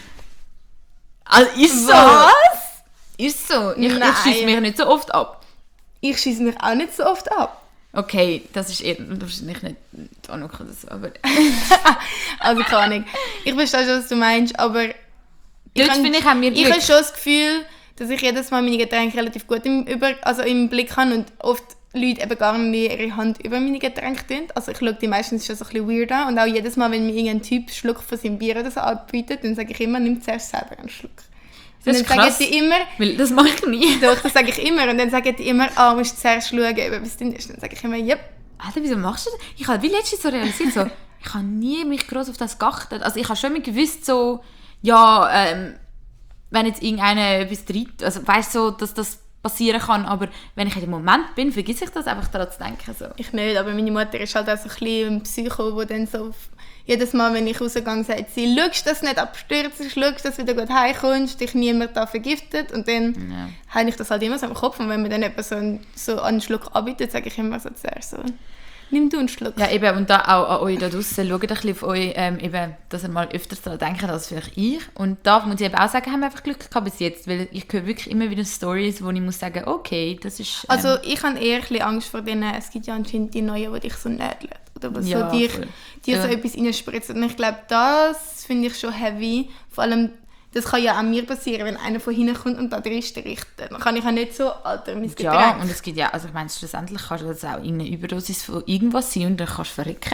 Also ist so. Was? Ist so. Ich, Nein. ich schieße mich nicht so oft ab. Ich schieße mich auch nicht so oft ab. Okay, das ist eher wahrscheinlich nicht Ahnung oder so, aber... Also keine Ahnung. Ich verstehe schon, was du meinst, aber... Dort han- finde ich, haben wir Ich Glück. habe schon das Gefühl, dass ich jedes Mal meine Getränke relativ gut im, über, also im Blick habe und oft Leute eben gar nicht ihre Hand über meine Getränke tun. Also ich schaue die meistens schon so ein bisschen weird an und auch jedes Mal, wenn mir irgendein Typ einen Schluck von seinem Bier oder so anbietet, dann sage ich immer, nimm zuerst selber einen Schluck. Das Und ist dann sagen krass, die immer, weil das mache ich nie. doch, das sage ich immer. Und dann sagen die immer, ah, musst du zuerst schauen, ob es drin ist. Dann sage ich immer, yep. Alter, wieso machst du das? Ich habe wie letztens so realisiert, so, ich habe nie mich gross auf das geachtet. Also ich habe schon mal gewusst, so, ja, ähm, wenn jetzt irgendeiner etwas treibt, also weißt du, so, dass das passieren kann, aber wenn ich in dem Moment bin, vergesse ich das einfach daran zu denken. So. Ich nicht, aber meine Mutter ist halt auch so ein bisschen ein Psycho, wo dann so jedes Mal, wenn ich rausgehe, sagt sie, schaust, dass du nicht abstürzt, schaust, dass du wieder gut heimkommst, dich niemand da vergiftet. Und dann Ja. habe ich das halt immer so im Kopf. Und wenn mir dann jemand so einen, so einen Schluck anbietet, sage ich immer so zuerst so, nimm du einen Schluck. Ja, eben, und da auch an euch da draussen, schaut ein bisschen auf euch, ähm, eben, dass ihr mal öfters daran denkt, als vielleicht ich. Und da muss ich eben auch sagen, haben wir einfach Glück gehabt bis jetzt, weil ich höre wirklich immer wieder Stories, wo ich muss sagen, okay, das ist... Ähm, Also ich habe eher ein bisschen Angst vor denen, es gibt ja anscheinend die Neuen, die dich so nädeln. Oder was Ja, so dir, voll. dir so Ja. etwas reinspritzen. Und ich glaube, das finde ich schon heavy. Vor allem, das kann ja auch mir passieren, wenn einer von hinten kommt und da drin stricht. Dann kann ich auch nicht so, Alter, mein Getränk. ja, und es gibt ja, also ich meine, schlussendlich kann das auch irgendeine Überdosis von irgendwas sein und dann kannst du verrecken.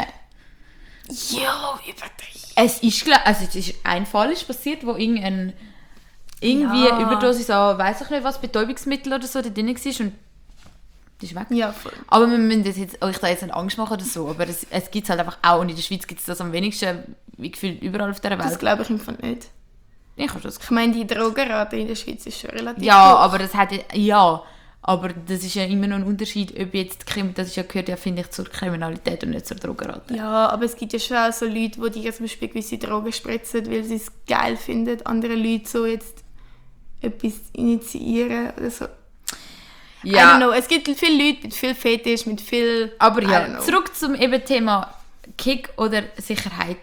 Ja, übertrieben. Es ist, gla- also es ist ein Fall ist passiert, wo irgendein irgendwie Ja. eine Überdosis an, weiss ich nicht was, Betäubungsmittel oder so da drin war und das ist weg. Ja, voll. Aber wir müssen das jetzt, euch da jetzt nicht Angst machen oder so, aber es, es gibt es halt einfach auch und in der Schweiz gibt es das am wenigsten, wie gefühlt überall auf dieser Das Welt. glaube ich im Fall nicht. Ich habe das Ich meine, die Drogenrate in der Schweiz ist schon relativ Ja, hoch. aber das hat ja- ja, aber das ist ja immer noch ein Unterschied, ob jetzt Krim, das ist ja gehört ja finde ich zur Kriminalität und nicht zur Drogenrate. Ja, aber es gibt ja schon auch so Leute, die dir zum Beispiel gewisse Drogen spritzen, weil sie es geil finden, andere Leute so jetzt etwas initiieren oder so. I don't know. Es gibt viele Leute mit viel Fetisch, mit viel... Aber I don't ja, know. zurück zum eben Thema Kick oder Sicherheit.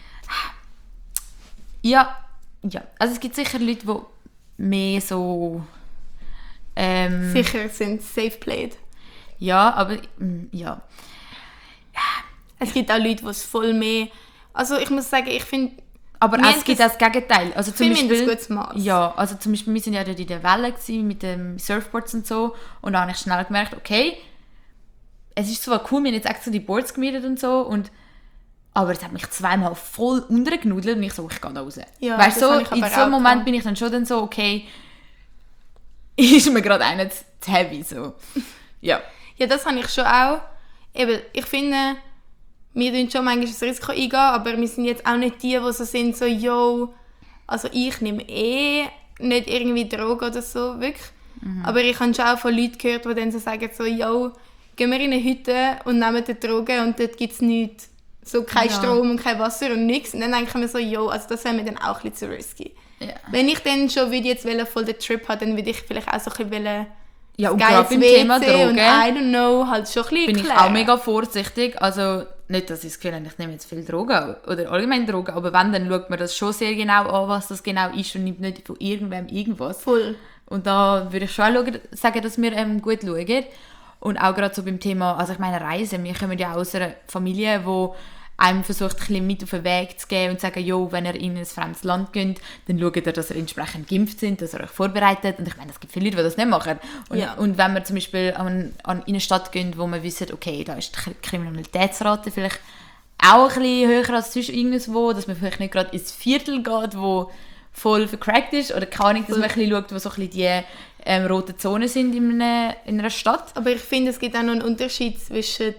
Ja, ja, also es gibt sicher Leute, die mehr so ähm, Sicher sind safe played. ja, aber mm, ja. Es gibt auch Leute, die es voll mehr... Also ich muss sagen, ich finde... Aber Wir es haben gibt das- auch das Gegenteil. Also zum Wir haben Beispiel, das gutes Maß. ja, also zum Beispiel, wir sind ja dort in der Welle gewesen, mit den Surfboards und so und da habe ich schnell gemerkt, okay, es ist zwar cool, wir haben jetzt extra die Boards gemietet und so und aber es hat mich zweimal voll untergenudelt und ich so, ich gehe da raus. Ja, weißt du, das so, habe ich in aber so einem auch Moment gehabt. bin ich dann schon dann so, okay, ist mir gerade einer zu, zu heavy, so. Ja. Ja, das habe ich schon auch. Eben, ich finde, wir tun schon manchmal das Risiko eingehen, aber wir sind jetzt auch nicht die, die so sind, so, yo, also ich nehme eh nicht irgendwie Drogen oder so, wirklich. Aber ich habe schon auch von Leuten gehört, die dann so sagen, so, yo, gehen wir in eine Hütte und nehmen die Drogen und dort gibt es nichts. So kein ja. Strom und kein Wasser und nichts. Und dann denken wir so, jo, also das wäre mir dann auch ein bisschen zu risky. Ja. Wenn ich dann schon würde jetzt voll den Trip haben, dann würde ich vielleicht auch so ein bisschen ja, und gerade beim Thema Drogen und I don't know, halt schon ein bisschen bin klar. Ich auch mega vorsichtig. Also nicht, dass ich das Gefühl habe, ich nehme jetzt viel Drogen oder allgemein Drogen, aber wenn, dann schaut man das schon sehr genau an, was das genau ist und nimmt nicht von irgendwem irgendwas. Voll. Und da würde ich schon auch schauen, sagen, dass wir ähm, gut schauen. Und auch gerade so beim Thema, also ich meine Reisen, wir kommen ja aus einer Familie, die einem versucht, ein bisschen mit auf den Weg zu geben und zu sagen, jo, wenn ihr in ein fremdes Land geht, dann schaut ihr, dass ihr entsprechend geimpft sind, dass ihr euch vorbereitet. Und ich meine, es gibt viele Leute, die das nicht machen. Und, ja. und wenn wir zum Beispiel an, an in eine Stadt gehen, wo man wissen, okay, da ist die Kriminalitätsrate vielleicht auch ein bisschen höher als sonst irgendwo, dass man vielleicht nicht gerade ins Viertel geht, wo voll vercrackt ist, oder keine Ahnung, dass man ein bisschen schaut, wo so ein bisschen die ähm, roten Zonen sind in einer, in einer Stadt. Aber ich finde, es gibt auch noch einen Unterschied zwischen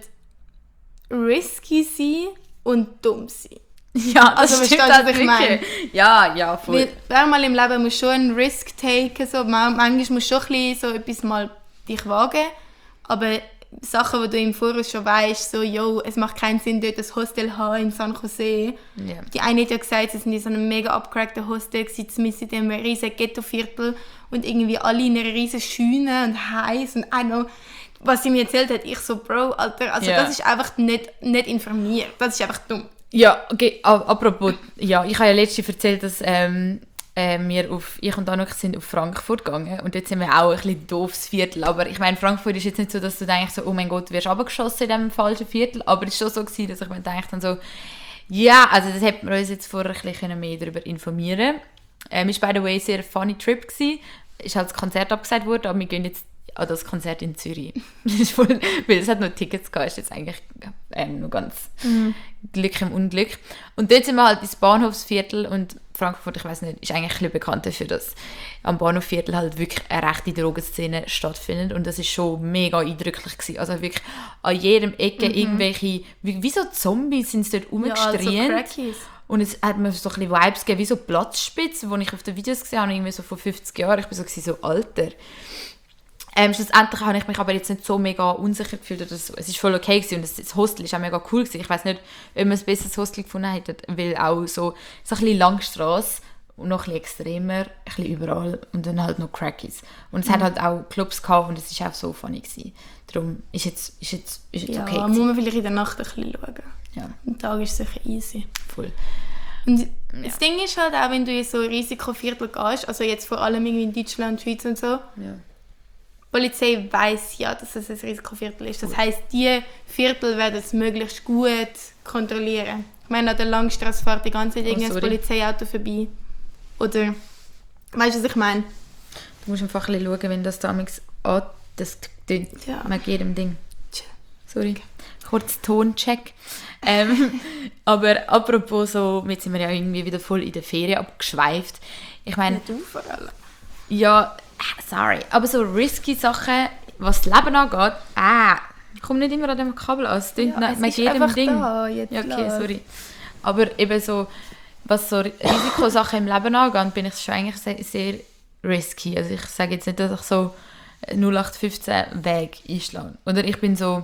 risky sein und dumm sein. Ja, das also, stimmt, was ich meine. Ja, ja, voll. Wer mal im Leben muss schon einen Risk taken, so. Manchmal musst du schon ein bisschen so etwas mal dich wagen, aber Sachen, die du im Voraus schon weißt, so, yo, es macht keinen Sinn, dort ein Hostel haben in San Jose. Yeah. Die eine hat ja gesagt, sie sind in so einem mega abgecrackten Hostel, sie in diesem riesigen Ghetto-Viertel und irgendwie alle in einer riesigen Scheune und heiß und I know, was sie mir erzählt hat, ich so, Bro, Alter, also yeah. das ist einfach nicht, nicht informiert, das ist einfach dumm. Ja, okay, apropos, ja, ich habe ja letztens erzählt, dass ähm, äh, wir auf, ich und Anuk sind auf Frankfurt gegangen und dort sind wir auch ein bisschen doofes Viertel, aber ich meine, Frankfurt ist jetzt nicht so, dass du denkst so, oh mein Gott, du wirst runtergeschossen in diesem falschen Viertel, aber es war schon so gewesen, dass ich mir gedacht dann so, ja, also das hätten wir uns jetzt vorher ein bisschen mehr darüber informieren. Ähm, es war, by the way, ein sehr funny Trip gewesen. Es ist halt das Konzert abgesagt worden, aber wir gehen jetzt an das Konzert in Zürich. Voll, weil es hat noch Tickets gehabt, ist jetzt eigentlich ähm, noch ganz mhm. Glück im Unglück. Und dort sind wir halt ins Bahnhofsviertel und Frankfurt, ich weiß nicht, ist eigentlich ein bisschen bekannt dafür, dass am Bahnhofsviertel halt wirklich eine rechte Drogenszene stattfindet und das ist schon mega eindrücklich gewesen. Also wirklich an jedem Ecke mhm. irgendwelche, wie, wie so Zombies sind dort rumgestrien. Ja, also und es hat mir so ein bisschen Vibes gegeben, wie so Platzspitzen, die ich auf den Videos gesehen habe, irgendwie so vor fünfzig Jahren. Ich bin so, so alter. Ähm, schlussendlich habe ich mich aber jetzt nicht so mega unsicher gefühlt. Oder so. Es war voll okay gewesen und das, das Hostel war auch mega cool gewesen. Ich weiss nicht, ob man ein besseres Hostel gefunden hätte, weil auch so, so ein bisschen Langstrasse und noch ein bisschen extremer, ein bisschen überall und dann halt noch Crackies. Und es mhm. hat halt auch Clubs gehabt und es war auch so funny gewesen. Darum ist jetzt, ist jetzt, ist jetzt ja, okay Ja, muss man vielleicht in der Nacht ein bisschen schauen. Ja. Am Tag ist es sicher easy. Voll. Und ja. das Ding ist halt auch, wenn du in so Risikoviertel gehst, also jetzt vor allem irgendwie in Deutschland, Schweiz und so, ja. Die Polizei weiss ja, dass es ein Risikoviertel ist. Das heisst, diese Viertel werden es möglichst gut kontrollieren. Ich meine, an der Langstrasse fährt die ganze Zeit oh, irgendein Polizeiauto vorbei. Oder, weißt du, was ich meine? Du musst einfach ein bisschen schauen, wenn das damals an, das tönt ja. mit jedem Ding. Sorry, kurz Toncheck. ähm, aber apropos so, jetzt sind wir ja irgendwie wieder voll in der Ferien abgeschweift. Ich meine, ja, du vor allem. Ja, sorry, aber so risky Sachen, was das Leben angeht, ah, ich komme nicht immer an dem Kabel an, es klingt ja, mit jedem Ding. Da, jetzt ja, okay, los. sorry. Aber eben so, was so Risikosachen im Leben angeht, bin ich schon eigentlich sehr, sehr risky. Also ich sage jetzt nicht, dass ich so null acht fünfzehn Weg einschlage. Oder ich bin so,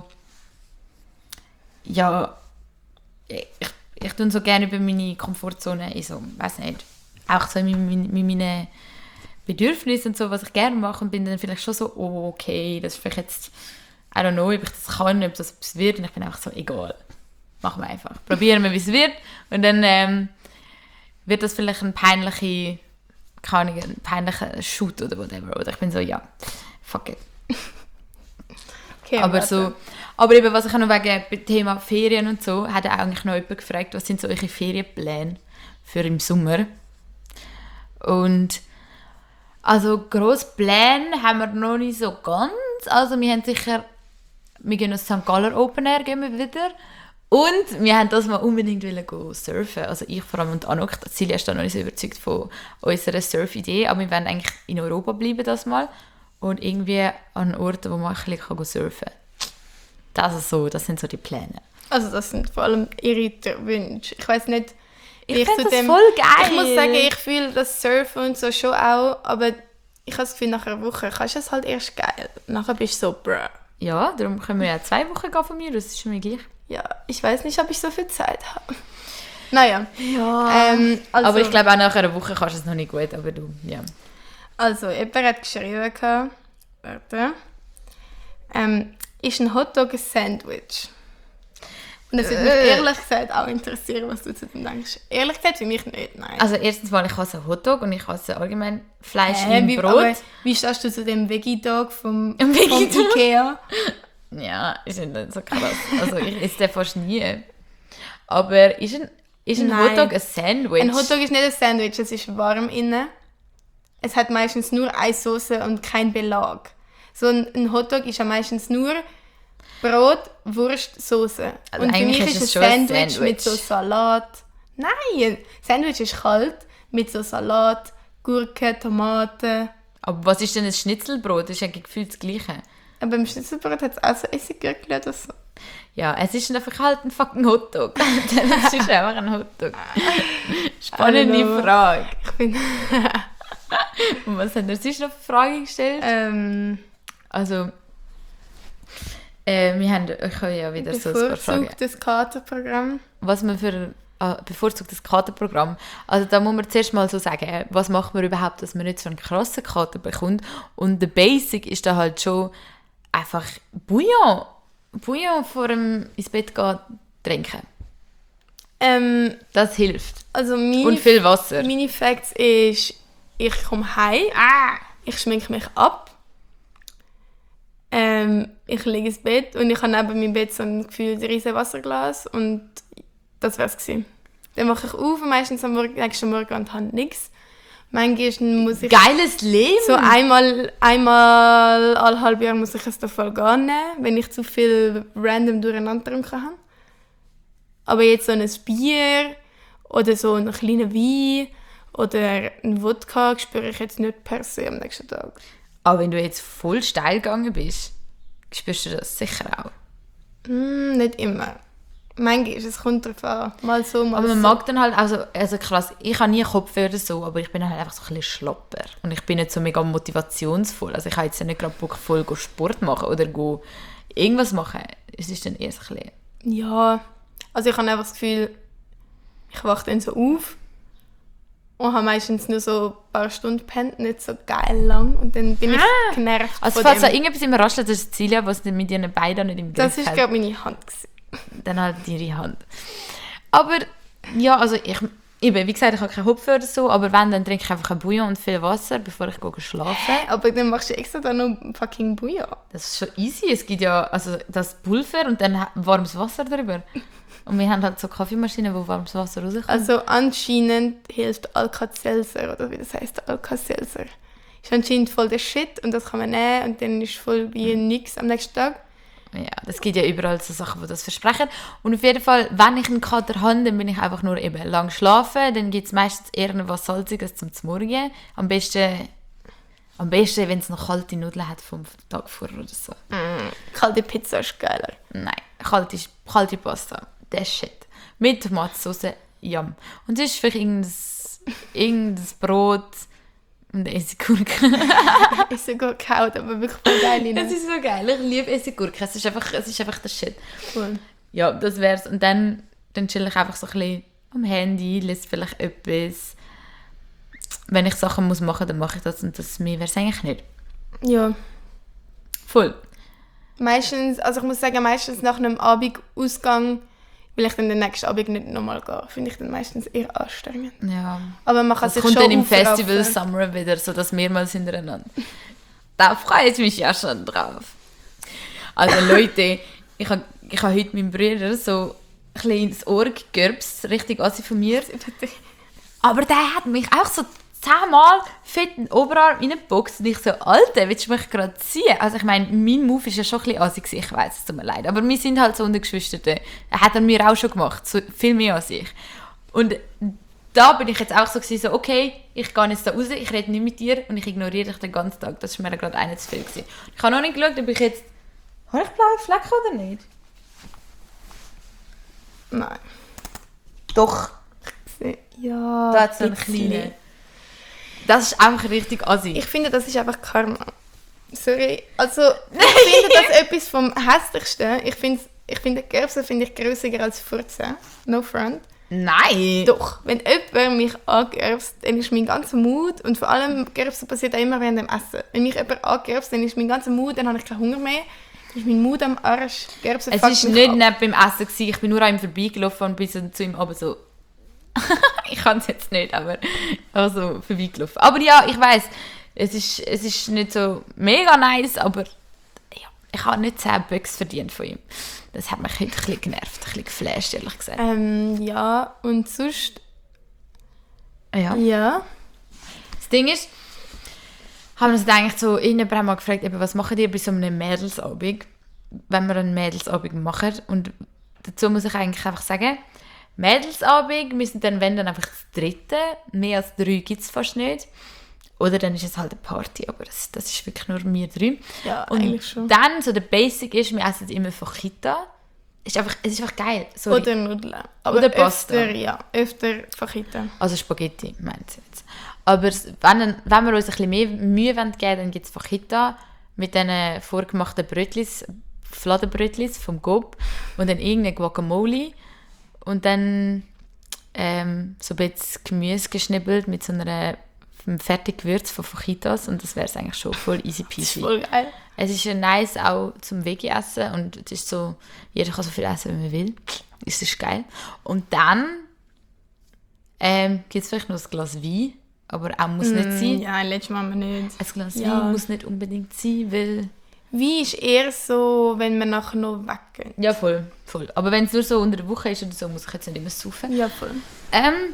ja, ich, ich tue so gerne über meine Komfortzone in so, weiß nicht, auch so mit, mit, mit meinen Bedürfnisse und so, was ich gerne mache und bin dann vielleicht schon so, oh, okay, das ist vielleicht jetzt, I don't know, ob ich das kann, ob das etwas wird und ich bin einfach so, egal, machen wir einfach. Probieren wir, wie es wird und dann ähm, wird das vielleicht ein peinlicher, keine Ahnung, ein peinlicher Shoot oder whatever. Oder ich bin so, ja, fuck it. Okay, aber warte. so, aber eben, was ich auch noch wegen Thema Ferien und so, hat eigentlich noch jemand gefragt, was sind so eure Ferienpläne für im Sommer? Und also grosse Pläne haben wir noch nicht so ganz. Also wir haben sicher, wir gehen ins Sankt Galler Open Air gehen wir wieder. Und wir haben das mal unbedingt wollen surfen. Also ich vor allem und Anuk. Silja ist da noch nicht so überzeugt von unserer Surf-Idee. Aber wir wollen eigentlich in Europa bleiben das mal. Und irgendwie an Orten, wo man ein bisschen surfen kann. Das ist so, das sind so die Pläne. Also das sind vor allem ihre Wünsche. Ich weiss nicht, Ich finde das dem, voll geil. Ich muss sagen, ich fühle das Surfen und so schon auch, aber ich habe das Gefühl, nach einer Woche kannst du es halt erst geil. Nachher bist du so, bruh. Ja, darum können wir ja zwei Wochen gehen von mir, das ist mir gleich. Ja, ich weiß nicht, ob ich so viel Zeit habe. Naja. Ja. Ähm, also, aber ich glaube, auch nach einer Woche kannst du es noch nicht gut, aber du, ja. Also, jemand hat geschrieben, warte, ähm, ist ein Hotdog ein Sandwich? Und es würde mich Äh. ehrlich gesagt auch interessieren, was du zu dem denkst. Ehrlich gesagt, für mich nicht, nein. Also erstens mal, ich hasse Hotdog und ich hasse allgemein Fleisch Äh, im wie, Brot. aber wie stehst du zu dem Veggie-Dog vom, Ein vom Veggie-Dog? Ikea? Ja, ist nicht so krass. Also ich esse den fast nie. Aber ist ein, ist ein Nein. Hotdog ein Sandwich? Ein Hotdog ist nicht ein Sandwich, es ist warm innen. Es hat meistens nur eine Soße und kein Belag. So ein, ein Hotdog ist ja meistens nur Brot, Wurst, Soße. Also und für eigentlich mich ist ist es ein schon ein Sandwich, Sandwich. mit so Salat. Nein, Sandwich ist kalt mit so Salat, Gurke, Tomaten. Aber was ist denn ein Schnitzelbrot? Das ist eigentlich gefühlt das Gleiche. Aber beim Schnitzelbrot hat es auch so Essiggurken oder so. Ja, es ist einfach halt ein fucking Hotdog. Es ist einfach ein Hotdog. Spannende Hallo. Frage. Ich bin... Und was hat er sonst noch für Fragen gestellt? ähm, Also, äh, wir haben, ich habe ja wieder so ein paar Fragen. bevorzugtes Katerprogramm. Was man für ein äh, bevorzugtes Katerprogramm, also da muss man zuerst mal so sagen, was macht man überhaupt, dass man nicht so einen krassen Kater bekommt. Und der Basic ist da halt schon einfach Bouillon. Bouillon vor dem ins Bett gehen trinken. Ähm, Das hilft. also meine, Und viel Wasser. meine Facts ist, ich komme heim, Ah! ich schminke mich ab, ähm, ich liege ins Bett und ich habe neben meinem Bett so ein gefühlt riesiges Wasserglas und das wär's gewesen. Dann mache ich auf, meistens am Morgen, nächsten Morgen und habe nichts. Manchmal muss ich Geiles Leben! so einmal, einmal alle halbe Jahr muss ich es davon gehen nehmen, wenn ich zu viel random durcheinander getrunken habe. Aber jetzt so ein Bier oder so einen kleinen Wein oder einen Wodka spüre ich jetzt nicht per se am nächsten Tag. Aber wenn du jetzt voll steil gegangen bist, spürst du das sicher auch. Mm, nicht immer. Manchmal ist es kommt drauf an. Mal so, mal Aber man so. mag dann halt, also, also krass, ich habe nie Kopfweh oder so, aber ich bin halt einfach so ein bisschen schlapper. Und ich bin nicht so mega motivationsvoll. Also ich habe jetzt nicht gerade Bock, voll go Sport machen oder go irgendwas machen. Es ist dann eher so ein bisschen... Ja, also ich habe einfach das Gefühl, ich wache dann so auf und habe meistens nur so ein paar Stunden gepennt, nicht so geil lang. Und dann bin ich Ah. genervt Also von falls da dem. irgendetwas immer raschelt, das ist Celia, was dann mit ihren Beinen nicht im Griff Das war, hat. glaube ich, meine Hand. Gewesen. Dann halt ihre Hand. Aber, ja, also ich... Eben, wie gesagt, ich habe keinen Hopfen oder so, aber wenn, dann trinke ich einfach ein Bouillon und viel Wasser, bevor ich gehe schlafen. Aber dann machst du extra da noch fucking Bouillon. Das ist schon easy. Es gibt ja also das Pulver und dann ha- warmes Wasser drüber. Und wir haben halt so Kaffeemaschinen, wo warmes Wasser rauskommt. Also anscheinend hilft Alka-Seltzer, oder wie das heisst, Alka-Seltzer. Ist anscheinend voll der Shit und das kann man nehmen und dann ist voll wie nix am nächsten Tag. Ja, das gibt ja überall so Sachen, die das versprechen. Und auf jeden Fall, wenn ich einen Kater habe, dann bin ich einfach nur eben lang schlafen. Dann gibt es meistens eher noch was Salziges zum Morgen. Am besten, am besten wenn es noch kalte Nudeln hat vom Tag vorher oder so. Mm, kalte Pizza ist geiler. Nein, kalte, kalte Pasta. Das ist Shit. Mit Tomatensauce, yum. Und sonst vielleicht irgendein, irgendein Brot und eine Essiggurke. Ist sogar gehaut, aber wirklich voll geil rein. Es ist so geil, ich liebe Essiggurke. Es ist einfach, es ist einfach der Shit. Cool. Ja, das wär's. Und dann, dann chill ich einfach so ein bisschen am Handy, lese vielleicht etwas. Wenn ich Sachen muss machen, dann mache ich das und das mehr wär's eigentlich nicht. Ja. Voll. Meistens, also ich muss sagen, meistens nach einem Abendausgang will ich dann den nächsten Abend nicht nochmal gehen. Finde ich dann meistens eher anstrengend. Ja. Aber man kann Das sich kommt schon dann im aufraffen. Festival Summer wieder, so das mehrmals hintereinander. Da freue ich mich ja schon drauf. Also Leute, ich habe ich ha heute meinem Bruder so ein bisschen ins Ohr gegürbst, richtig assi von mir. Aber der hat mich auch so zehnmal fett in den Oberarm reingeboxt und ich so, Alter, willst du mich gerade ziehen? Also ich meine, mein Move war ja schon ein bisschen assi gewesen, ich weiss, es tut mir leid. Aber wir sind halt so unter Geschwistern. Er hat er mir auch schon gemacht, so viel mehr als ich. Und da bin ich jetzt auch so gewesen, so, okay, ich gehe jetzt da raus, ich rede nicht mit dir und ich ignoriere dich den ganzen Tag. Das war mir gerade einer zu viel gewesen. Ich habe noch nicht geschaut, ob ich jetzt... Habe ich blaue Flecken oder nicht? Nein. Doch. Ja, Da hat es einen bisschen. kleinen. Das ist einfach richtig assi. Ich finde, das ist einfach Karma. Sorry, also ich finde das etwas vom Hässlichsten. Ich finde, ich finde Gerbsen finde ich grösser als Furzen. No front. Nein! Doch, wenn jemand mich angerbst, dann ist mein ganzer Mut, und vor allem Gerbsen passiert auch immer während dem Essen. Wenn mich jemand angerbst, dann ist mein ganzer Mut, dann habe ich keinen Hunger mehr. Dann ist mein Mut am Arsch. Gerbsen es war nicht ab. Beim Essen, gewesen. Ich bin nur an ihm vorbeigelaufen und bin so zu ihm aber so... ich kann es jetzt nicht, aber also vorbeigelaufen. Aber ja, ich weiss, es ist, es ist nicht so mega nice, aber ja, ich habe nicht zehn Bucks verdient von ihm. Das hat mich heute ein bisschen genervt, ein bisschen geflasht, ehrlich gesagt. Ähm, ja, und sonst... Ja. Ja. Das Ding ist, haben wir uns eigentlich so, irgendjemand hat mal gefragt, eben, was machen ihr bei so einem Mädelsabend, wenn wir einen Mädelsabend machen. Und dazu muss ich eigentlich einfach sagen, Mädelsabend, wir sind dann, wenn dann einfach das dritte, mehr als drei gibt es fast nicht. Oder dann ist es halt eine Party, aber das, das ist wirklich nur wir drei. Ja, und eigentlich schon. Dann, so der Basic ist, wir essen immer Fajita. Ist einfach, es ist einfach geil. Sorry. Oder Nudeln. Aber Oder Pasta. Öfter, ja, öfter Fajita. Also Spaghetti, meint sie jetzt. Aber wenn, wenn wir uns ein bisschen mehr Mühe geben wollen, dann gibt es Fajita mit diesen vorgemachten Brötlis, Fladenbrötlis vom Gob und dann irgendeine Guacamole und dann ähm, so ein bisschen Gemüse geschnibbelt mit so einer fertigen Gewürz von Fajitas und das wäre es eigentlich schon voll easy peasy. Das ist voll geil. Es ist nice auch zum Veggie essen und es ist so, jeder kann so viel essen, wie man will. Das ist geil. Und dann ähm, gibt es vielleicht noch ein Glas Wein, aber auch muss mm, nicht sein. Ja, letztes Mal nicht. Ein Glas ja. Wein muss nicht unbedingt sein, weil... Wein ist eher so, wenn wir nachher noch weggehen. Ja, voll, voll. Aber wenn es nur so unter der Woche ist oder so, muss ich jetzt nicht immer saufen. Ja, voll. Ähm,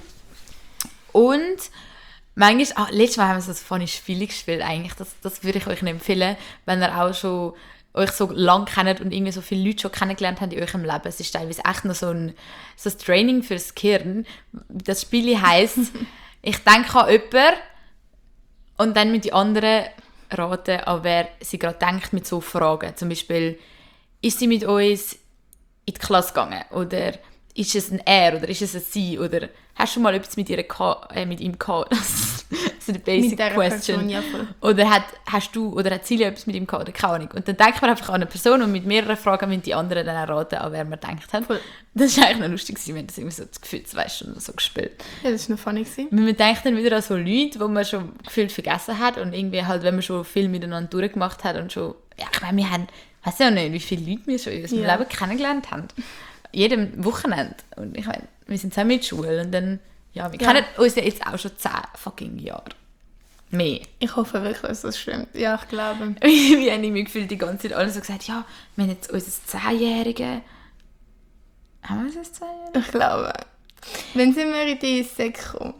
und manchmal, ah, letztes Mal haben wir so ein funny Spiel gespielt eigentlich. Das, das würde ich euch nicht empfehlen, wenn ihr auch schon euch so lange kennt und irgendwie so viele Leute schon kennengelernt habt in eurem Leben. Es ist teilweise echt noch so ein, so ein Training fürs Gehirn. Das Spiel heisst, ich denke an jemanden und dann mit die anderen raten, an wer sie gerade denkt mit so Fragen. Zum Beispiel, ist sie mit uns in die Klasse gegangen? Oder ist es ein Er oder ist es ein Sie? Oder hast du schon mal etwas mit, ihr gehabt, äh, mit ihm gehabt? So eine basic question. Person, ja, oder hat, hast du oder hat Silja etwas mit ihm gehabt? Oder keine Ahnung. Und dann denkt man einfach an eine Person und mit mehreren Fragen müssen die anderen dann erraten, an wer man denkt hat. Cool. Das war eigentlich noch lustig, wir haben das immer so das Gefühl, zwei Stunden so gespielt. Ja, das war noch funny. Man denkt dann wieder an so Leute, die man schon gefühlt vergessen hat und irgendwie halt, wenn man schon viel miteinander durchgemacht hat und schon, ja, ich meine, wir haben, ich weiss ja nicht, wie viele Leute wir schon in unserem ja. Leben kennengelernt haben. Jedem Wochenende. Und ich meine, wir sind zusammen in der Schule und dann, ja, wir ja. kennen uns ja jetzt auch schon zehn fucking Jahre. Mehr. Ich hoffe wirklich, dass das stimmt. Ja, ich glaube. Wir haben irgendwie gefühlt die ganze Zeit alle so gesagt, ja, wir haben jetzt unser Zehnjährige. Haben wir unser Zehnjährige? Ich glaube. Wenn sind wir in die Sek gekommen?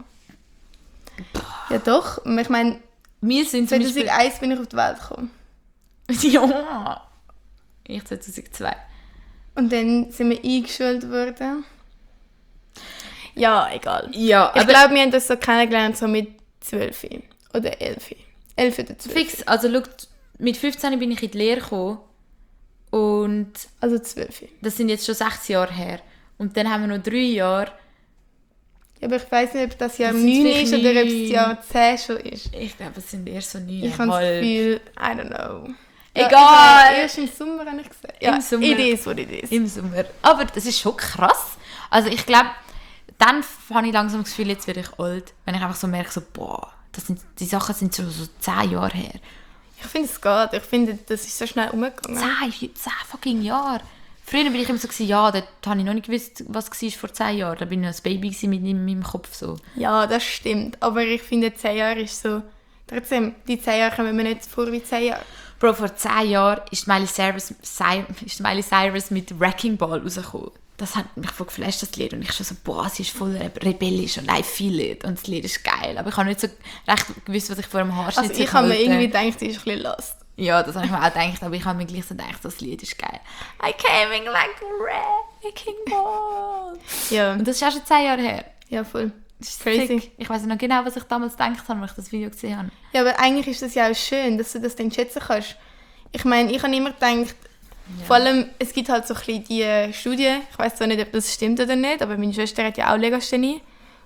Ja doch. Ich meine, wir sind zum Beispiel... zweitausendeins bin ich auf die Welt gekommen. Ja. Ich zweitausendzwei. Und dann sind wir eingeschult worden. Ja, egal. Ja, ich glaube, wir haben das so kennengelernt, so mit zwölf oder elf. elf oder zwölf. Fix, also schau, mit fünfzehn bin ich in die Lehre gekommen. Und also zwölf. Das sind jetzt schon sechs Jahre her. Und dann haben wir noch drei Jahre. Ja, aber ich weiss nicht, ob das Jahr neun ist oder ob das Jahr zehn schon ist. Ich glaube, es sind eher so neun. Ich habe das Gefühl, I don't know. Egal! Ja, erst im Sommer habe ich gesagt. Ja, im Sommer. It is what it is. Im Sommer. Aber das ist schon krass. Also ich glaube, dann habe ich langsam das Gefühl, jetzt werde ich alt. Wenn ich einfach so merke, so, boah, das sind, die Sachen sind schon so zehn Jahre her. Ich finde, es geht. Ich finde, das ist so schnell umgegangen. Zehn, zehn fucking Jahre. Früher bin ich immer so, ja, da habe ich noch nicht gewusst, was war vor zehn Jahren. Da bin ich noch ein Baby mit in meinem Kopf. So. Ja, das stimmt. Aber ich finde, zehn Jahre ist so... Trotzdem, die zehn Jahre kommen mir nicht vor wie zehn Jahre. Bro, vor zehn Jahren ist Miley Cyrus, ist Miley Cyrus mit Wrecking Ball rausgekommen. Das hat mich voll geflasht, das Lied. Und ich schon so, boah, sie ist voll rebellisch und I feel it. Und das Lied ist geil. Aber ich habe nicht so recht gewusst, was ich vor dem Haarschnitt Also ich habe mir irgendwie gedacht, sie ist ein bisschen lost. Ja, das habe ich mir auch gedacht. Aber ich habe mir gleich so gedacht, das Lied ist geil. I came in like a wrecking ball. Ja. Und das ist auch schon zehn Jahre her. Ja, voll. Das ist crazy. Sick. Ich weiss noch genau, was ich damals gedacht habe, als ich das Video gesehen habe. Ja, aber eigentlich ist das ja auch schön, dass du das dann schätzen kannst. Ich meine, ich habe immer gedacht, ja. Vor allem, es gibt halt so ein bisschen die Studie, ich weiss zwar nicht, ob das stimmt oder nicht, aber meine Schwester hat ja auch Legasthenie.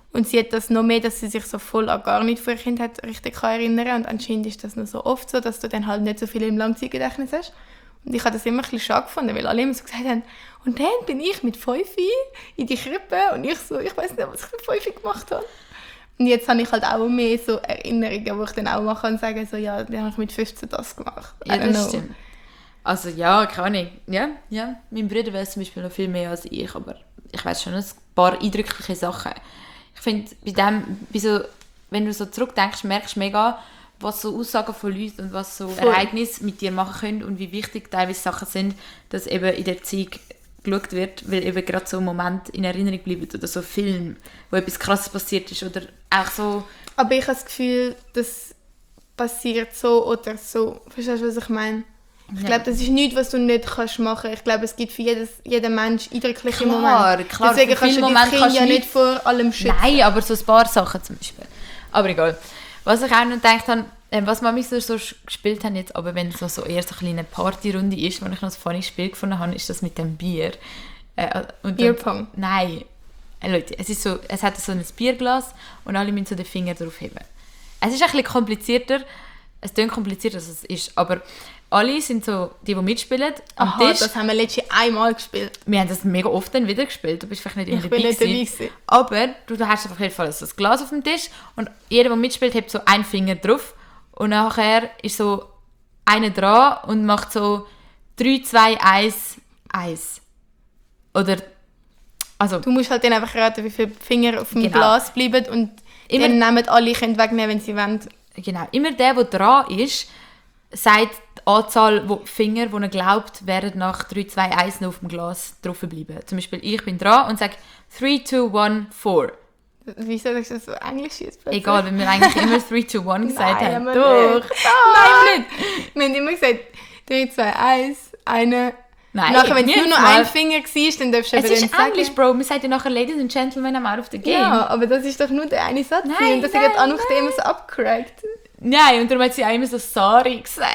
Und sie hat das noch mehr, dass sie sich so voll an gar nicht von ihrer Kindheit richtig kann erinnern kann. Und anscheinend ist das noch so oft so, dass du dann halt nicht so viel im Langzeitgedächtnis hast. Und ich habe das immer ein bisschen schade gefunden, weil alle immer so gesagt haben, und dann bin ich mit fünf in die Krippe und ich so, ich weiß nicht, was ich mit fünf gemacht habe. Und jetzt habe ich halt auch mehr so Erinnerungen, wo ich dann auch mal kann sagen, so, ja, dann habe ich mit fünfzehn das gemacht. Ja, das stimmt. Also ja, keine Ahnung. Ja, ja. Mein Bruder weiß zum Beispiel noch viel mehr als ich, aber ich weiß schon ein paar eindrückliche Sachen. Ich finde, bei dem, bei so, wenn du so zurückdenkst, merkst du mega, was so Aussagen von Leuten und was so Voll. Ereignisse mit dir machen können und wie wichtig teilweise Sachen sind, dass eben in der Erziehung geschaut wird, weil eben gerade so ein Moment in Erinnerung bleibt oder so ein Film, wo etwas Krasses passiert ist oder auch so... Aber ich habe das Gefühl, das passiert so oder so. Verstehst du, was ich meine? Ich glaube, das ist nichts, was du nicht kannst machen kannst. Ich glaube, es gibt für jedes, jeden Mensch eindrückliche Momente. Klar, deswegen kannst du dein Kind ja nicht vor allem schützen. Nein, aber so ein paar Sachen zum Beispiel. Aber egal. Was ich auch noch gedacht habe, was wir so, so gespielt haben jetzt, aber wenn es so, so eher so eine kleine Partyrunde ist, wo ich noch ein funny Spiel gefunden habe, ist das mit dem Bier. Äh, und Bierpong? Nein. Äh, Leute, es, ist so, es hat so ein Bierglas und alle müssen so den Finger drauf heben. Es ist ein bisschen komplizierter, es klingt komplizierter, als es ist, aber alle sind so, die, die mitspielen, am Aha, Tisch. Das haben wir letztes einmal gespielt. Wir haben das mega oft dann wieder gespielt. Du bist vielleicht nicht immer dabei gewesen. Nicht dabei Aber du, du hast auf jeden Fall so ein Glas auf dem Tisch und jeder, der mitspielt, hat so einen Finger drauf. Und nachher ist so einer dran und macht so drei, zwei, eins, eins. Oder, also... Du musst halt dann einfach raten, wie viele Finger auf dem genau. Glas bleiben und immer, dann nehmen alle, können wegnehmen, wenn sie wollen. Genau. Immer der, der dran ist, sagt die Anzahl wo Finger, die er glaubt, werden nach drei, zwei, eins noch auf dem Glas drauf bleiben. Zum Beispiel, ich bin dran und sage drei, zwei, eins, vier. Wieso sagst du das so Englisch jetzt? Egal, wenn wir eigentlich immer drei, zwei, eins gesagt Nein, haben. Doch! Nein, nicht! Wir haben immer gesagt drei, zwei, eins, eine... Nein, nachher, wenn es nur noch mal. ein Finger war, dann darfst du es ist sagen. Englisch, Bro. Wir sagen ja nachher Ladies and Gentlemen, I'm out of the game. Ja, aber das ist doch nur der eine Satz. Nein, und das nein, hat Anuk immer so abgecrackt. Nein, und darum hat sie auch immer so «Sorry» gesagt.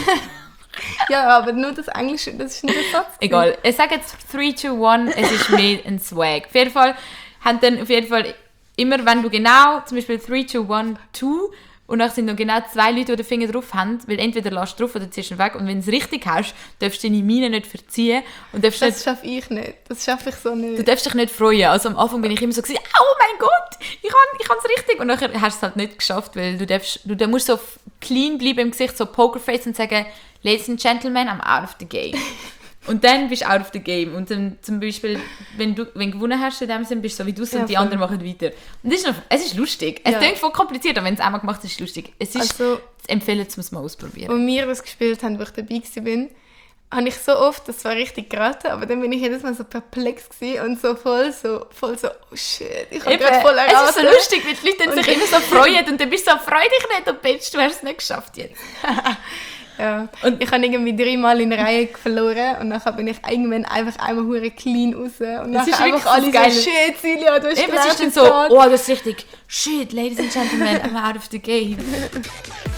Ja, aber nur das Englische, das ist nicht der Satz. Egal, ich sage jetzt drei, zwei, eins, es ist mehr ein Swag. Auf jeden Fall haben dann auf jeden Fall immer, wenn du genau, zum Beispiel drei, zwei, eins, zwei und dann sind noch genau zwei Leute, die den Finger drauf haben, weil entweder lässt du drauf oder ziehst ihn weg und wenn du es richtig hast, darfst du deine Miene nicht verziehen. Und darfst das nicht, schaffe ich nicht, das schaffe ich so nicht. Du darfst dich nicht freuen. Also am Anfang bin ich immer so gewesen, oh mein Gott, ich kann ich es richtig. Und dann hast du es halt nicht geschafft, weil du darfst, du, du musst so clean bleiben im Gesicht, so Pokerface und sagen, Ladies and Gentlemen, I'm out of the game. Und dann bist du out of the game. Und dann zum Beispiel, wenn du, wenn du gewonnen hast, in dem Sinne bist du so wie du ja, und die voll. Anderen machen weiter. Und das ist noch, es ist lustig. Es ja. klingt voll kompliziert, aber wenn es einmal gemacht ist, ist es lustig. Es ist also, zu empfehlen, es muss man ausprobieren. Als wir das gespielt haben, wo ich dabei war, habe ich so oft, das war richtig geraten, aber dann bin ich jedes Mal so perplex gewesen und so voll so, voll so, oh shit, ich habe gerade voll erraten. Es ist so lustig, wenn die Leute sich immer so freuen und dann bist du so, freu dich nicht und bist, du hast es nicht geschafft jetzt. Ja, und ich habe irgendwie dreimal in der Reihe verloren und dann bin ich irgendwann einfach einmal hure clean raus und dann einfach alle geil. So, shit, Silja, du hast Eben, es ist dann so, oh, das ist richtig, shit, Ladies and Gentlemen, I'm out of the game.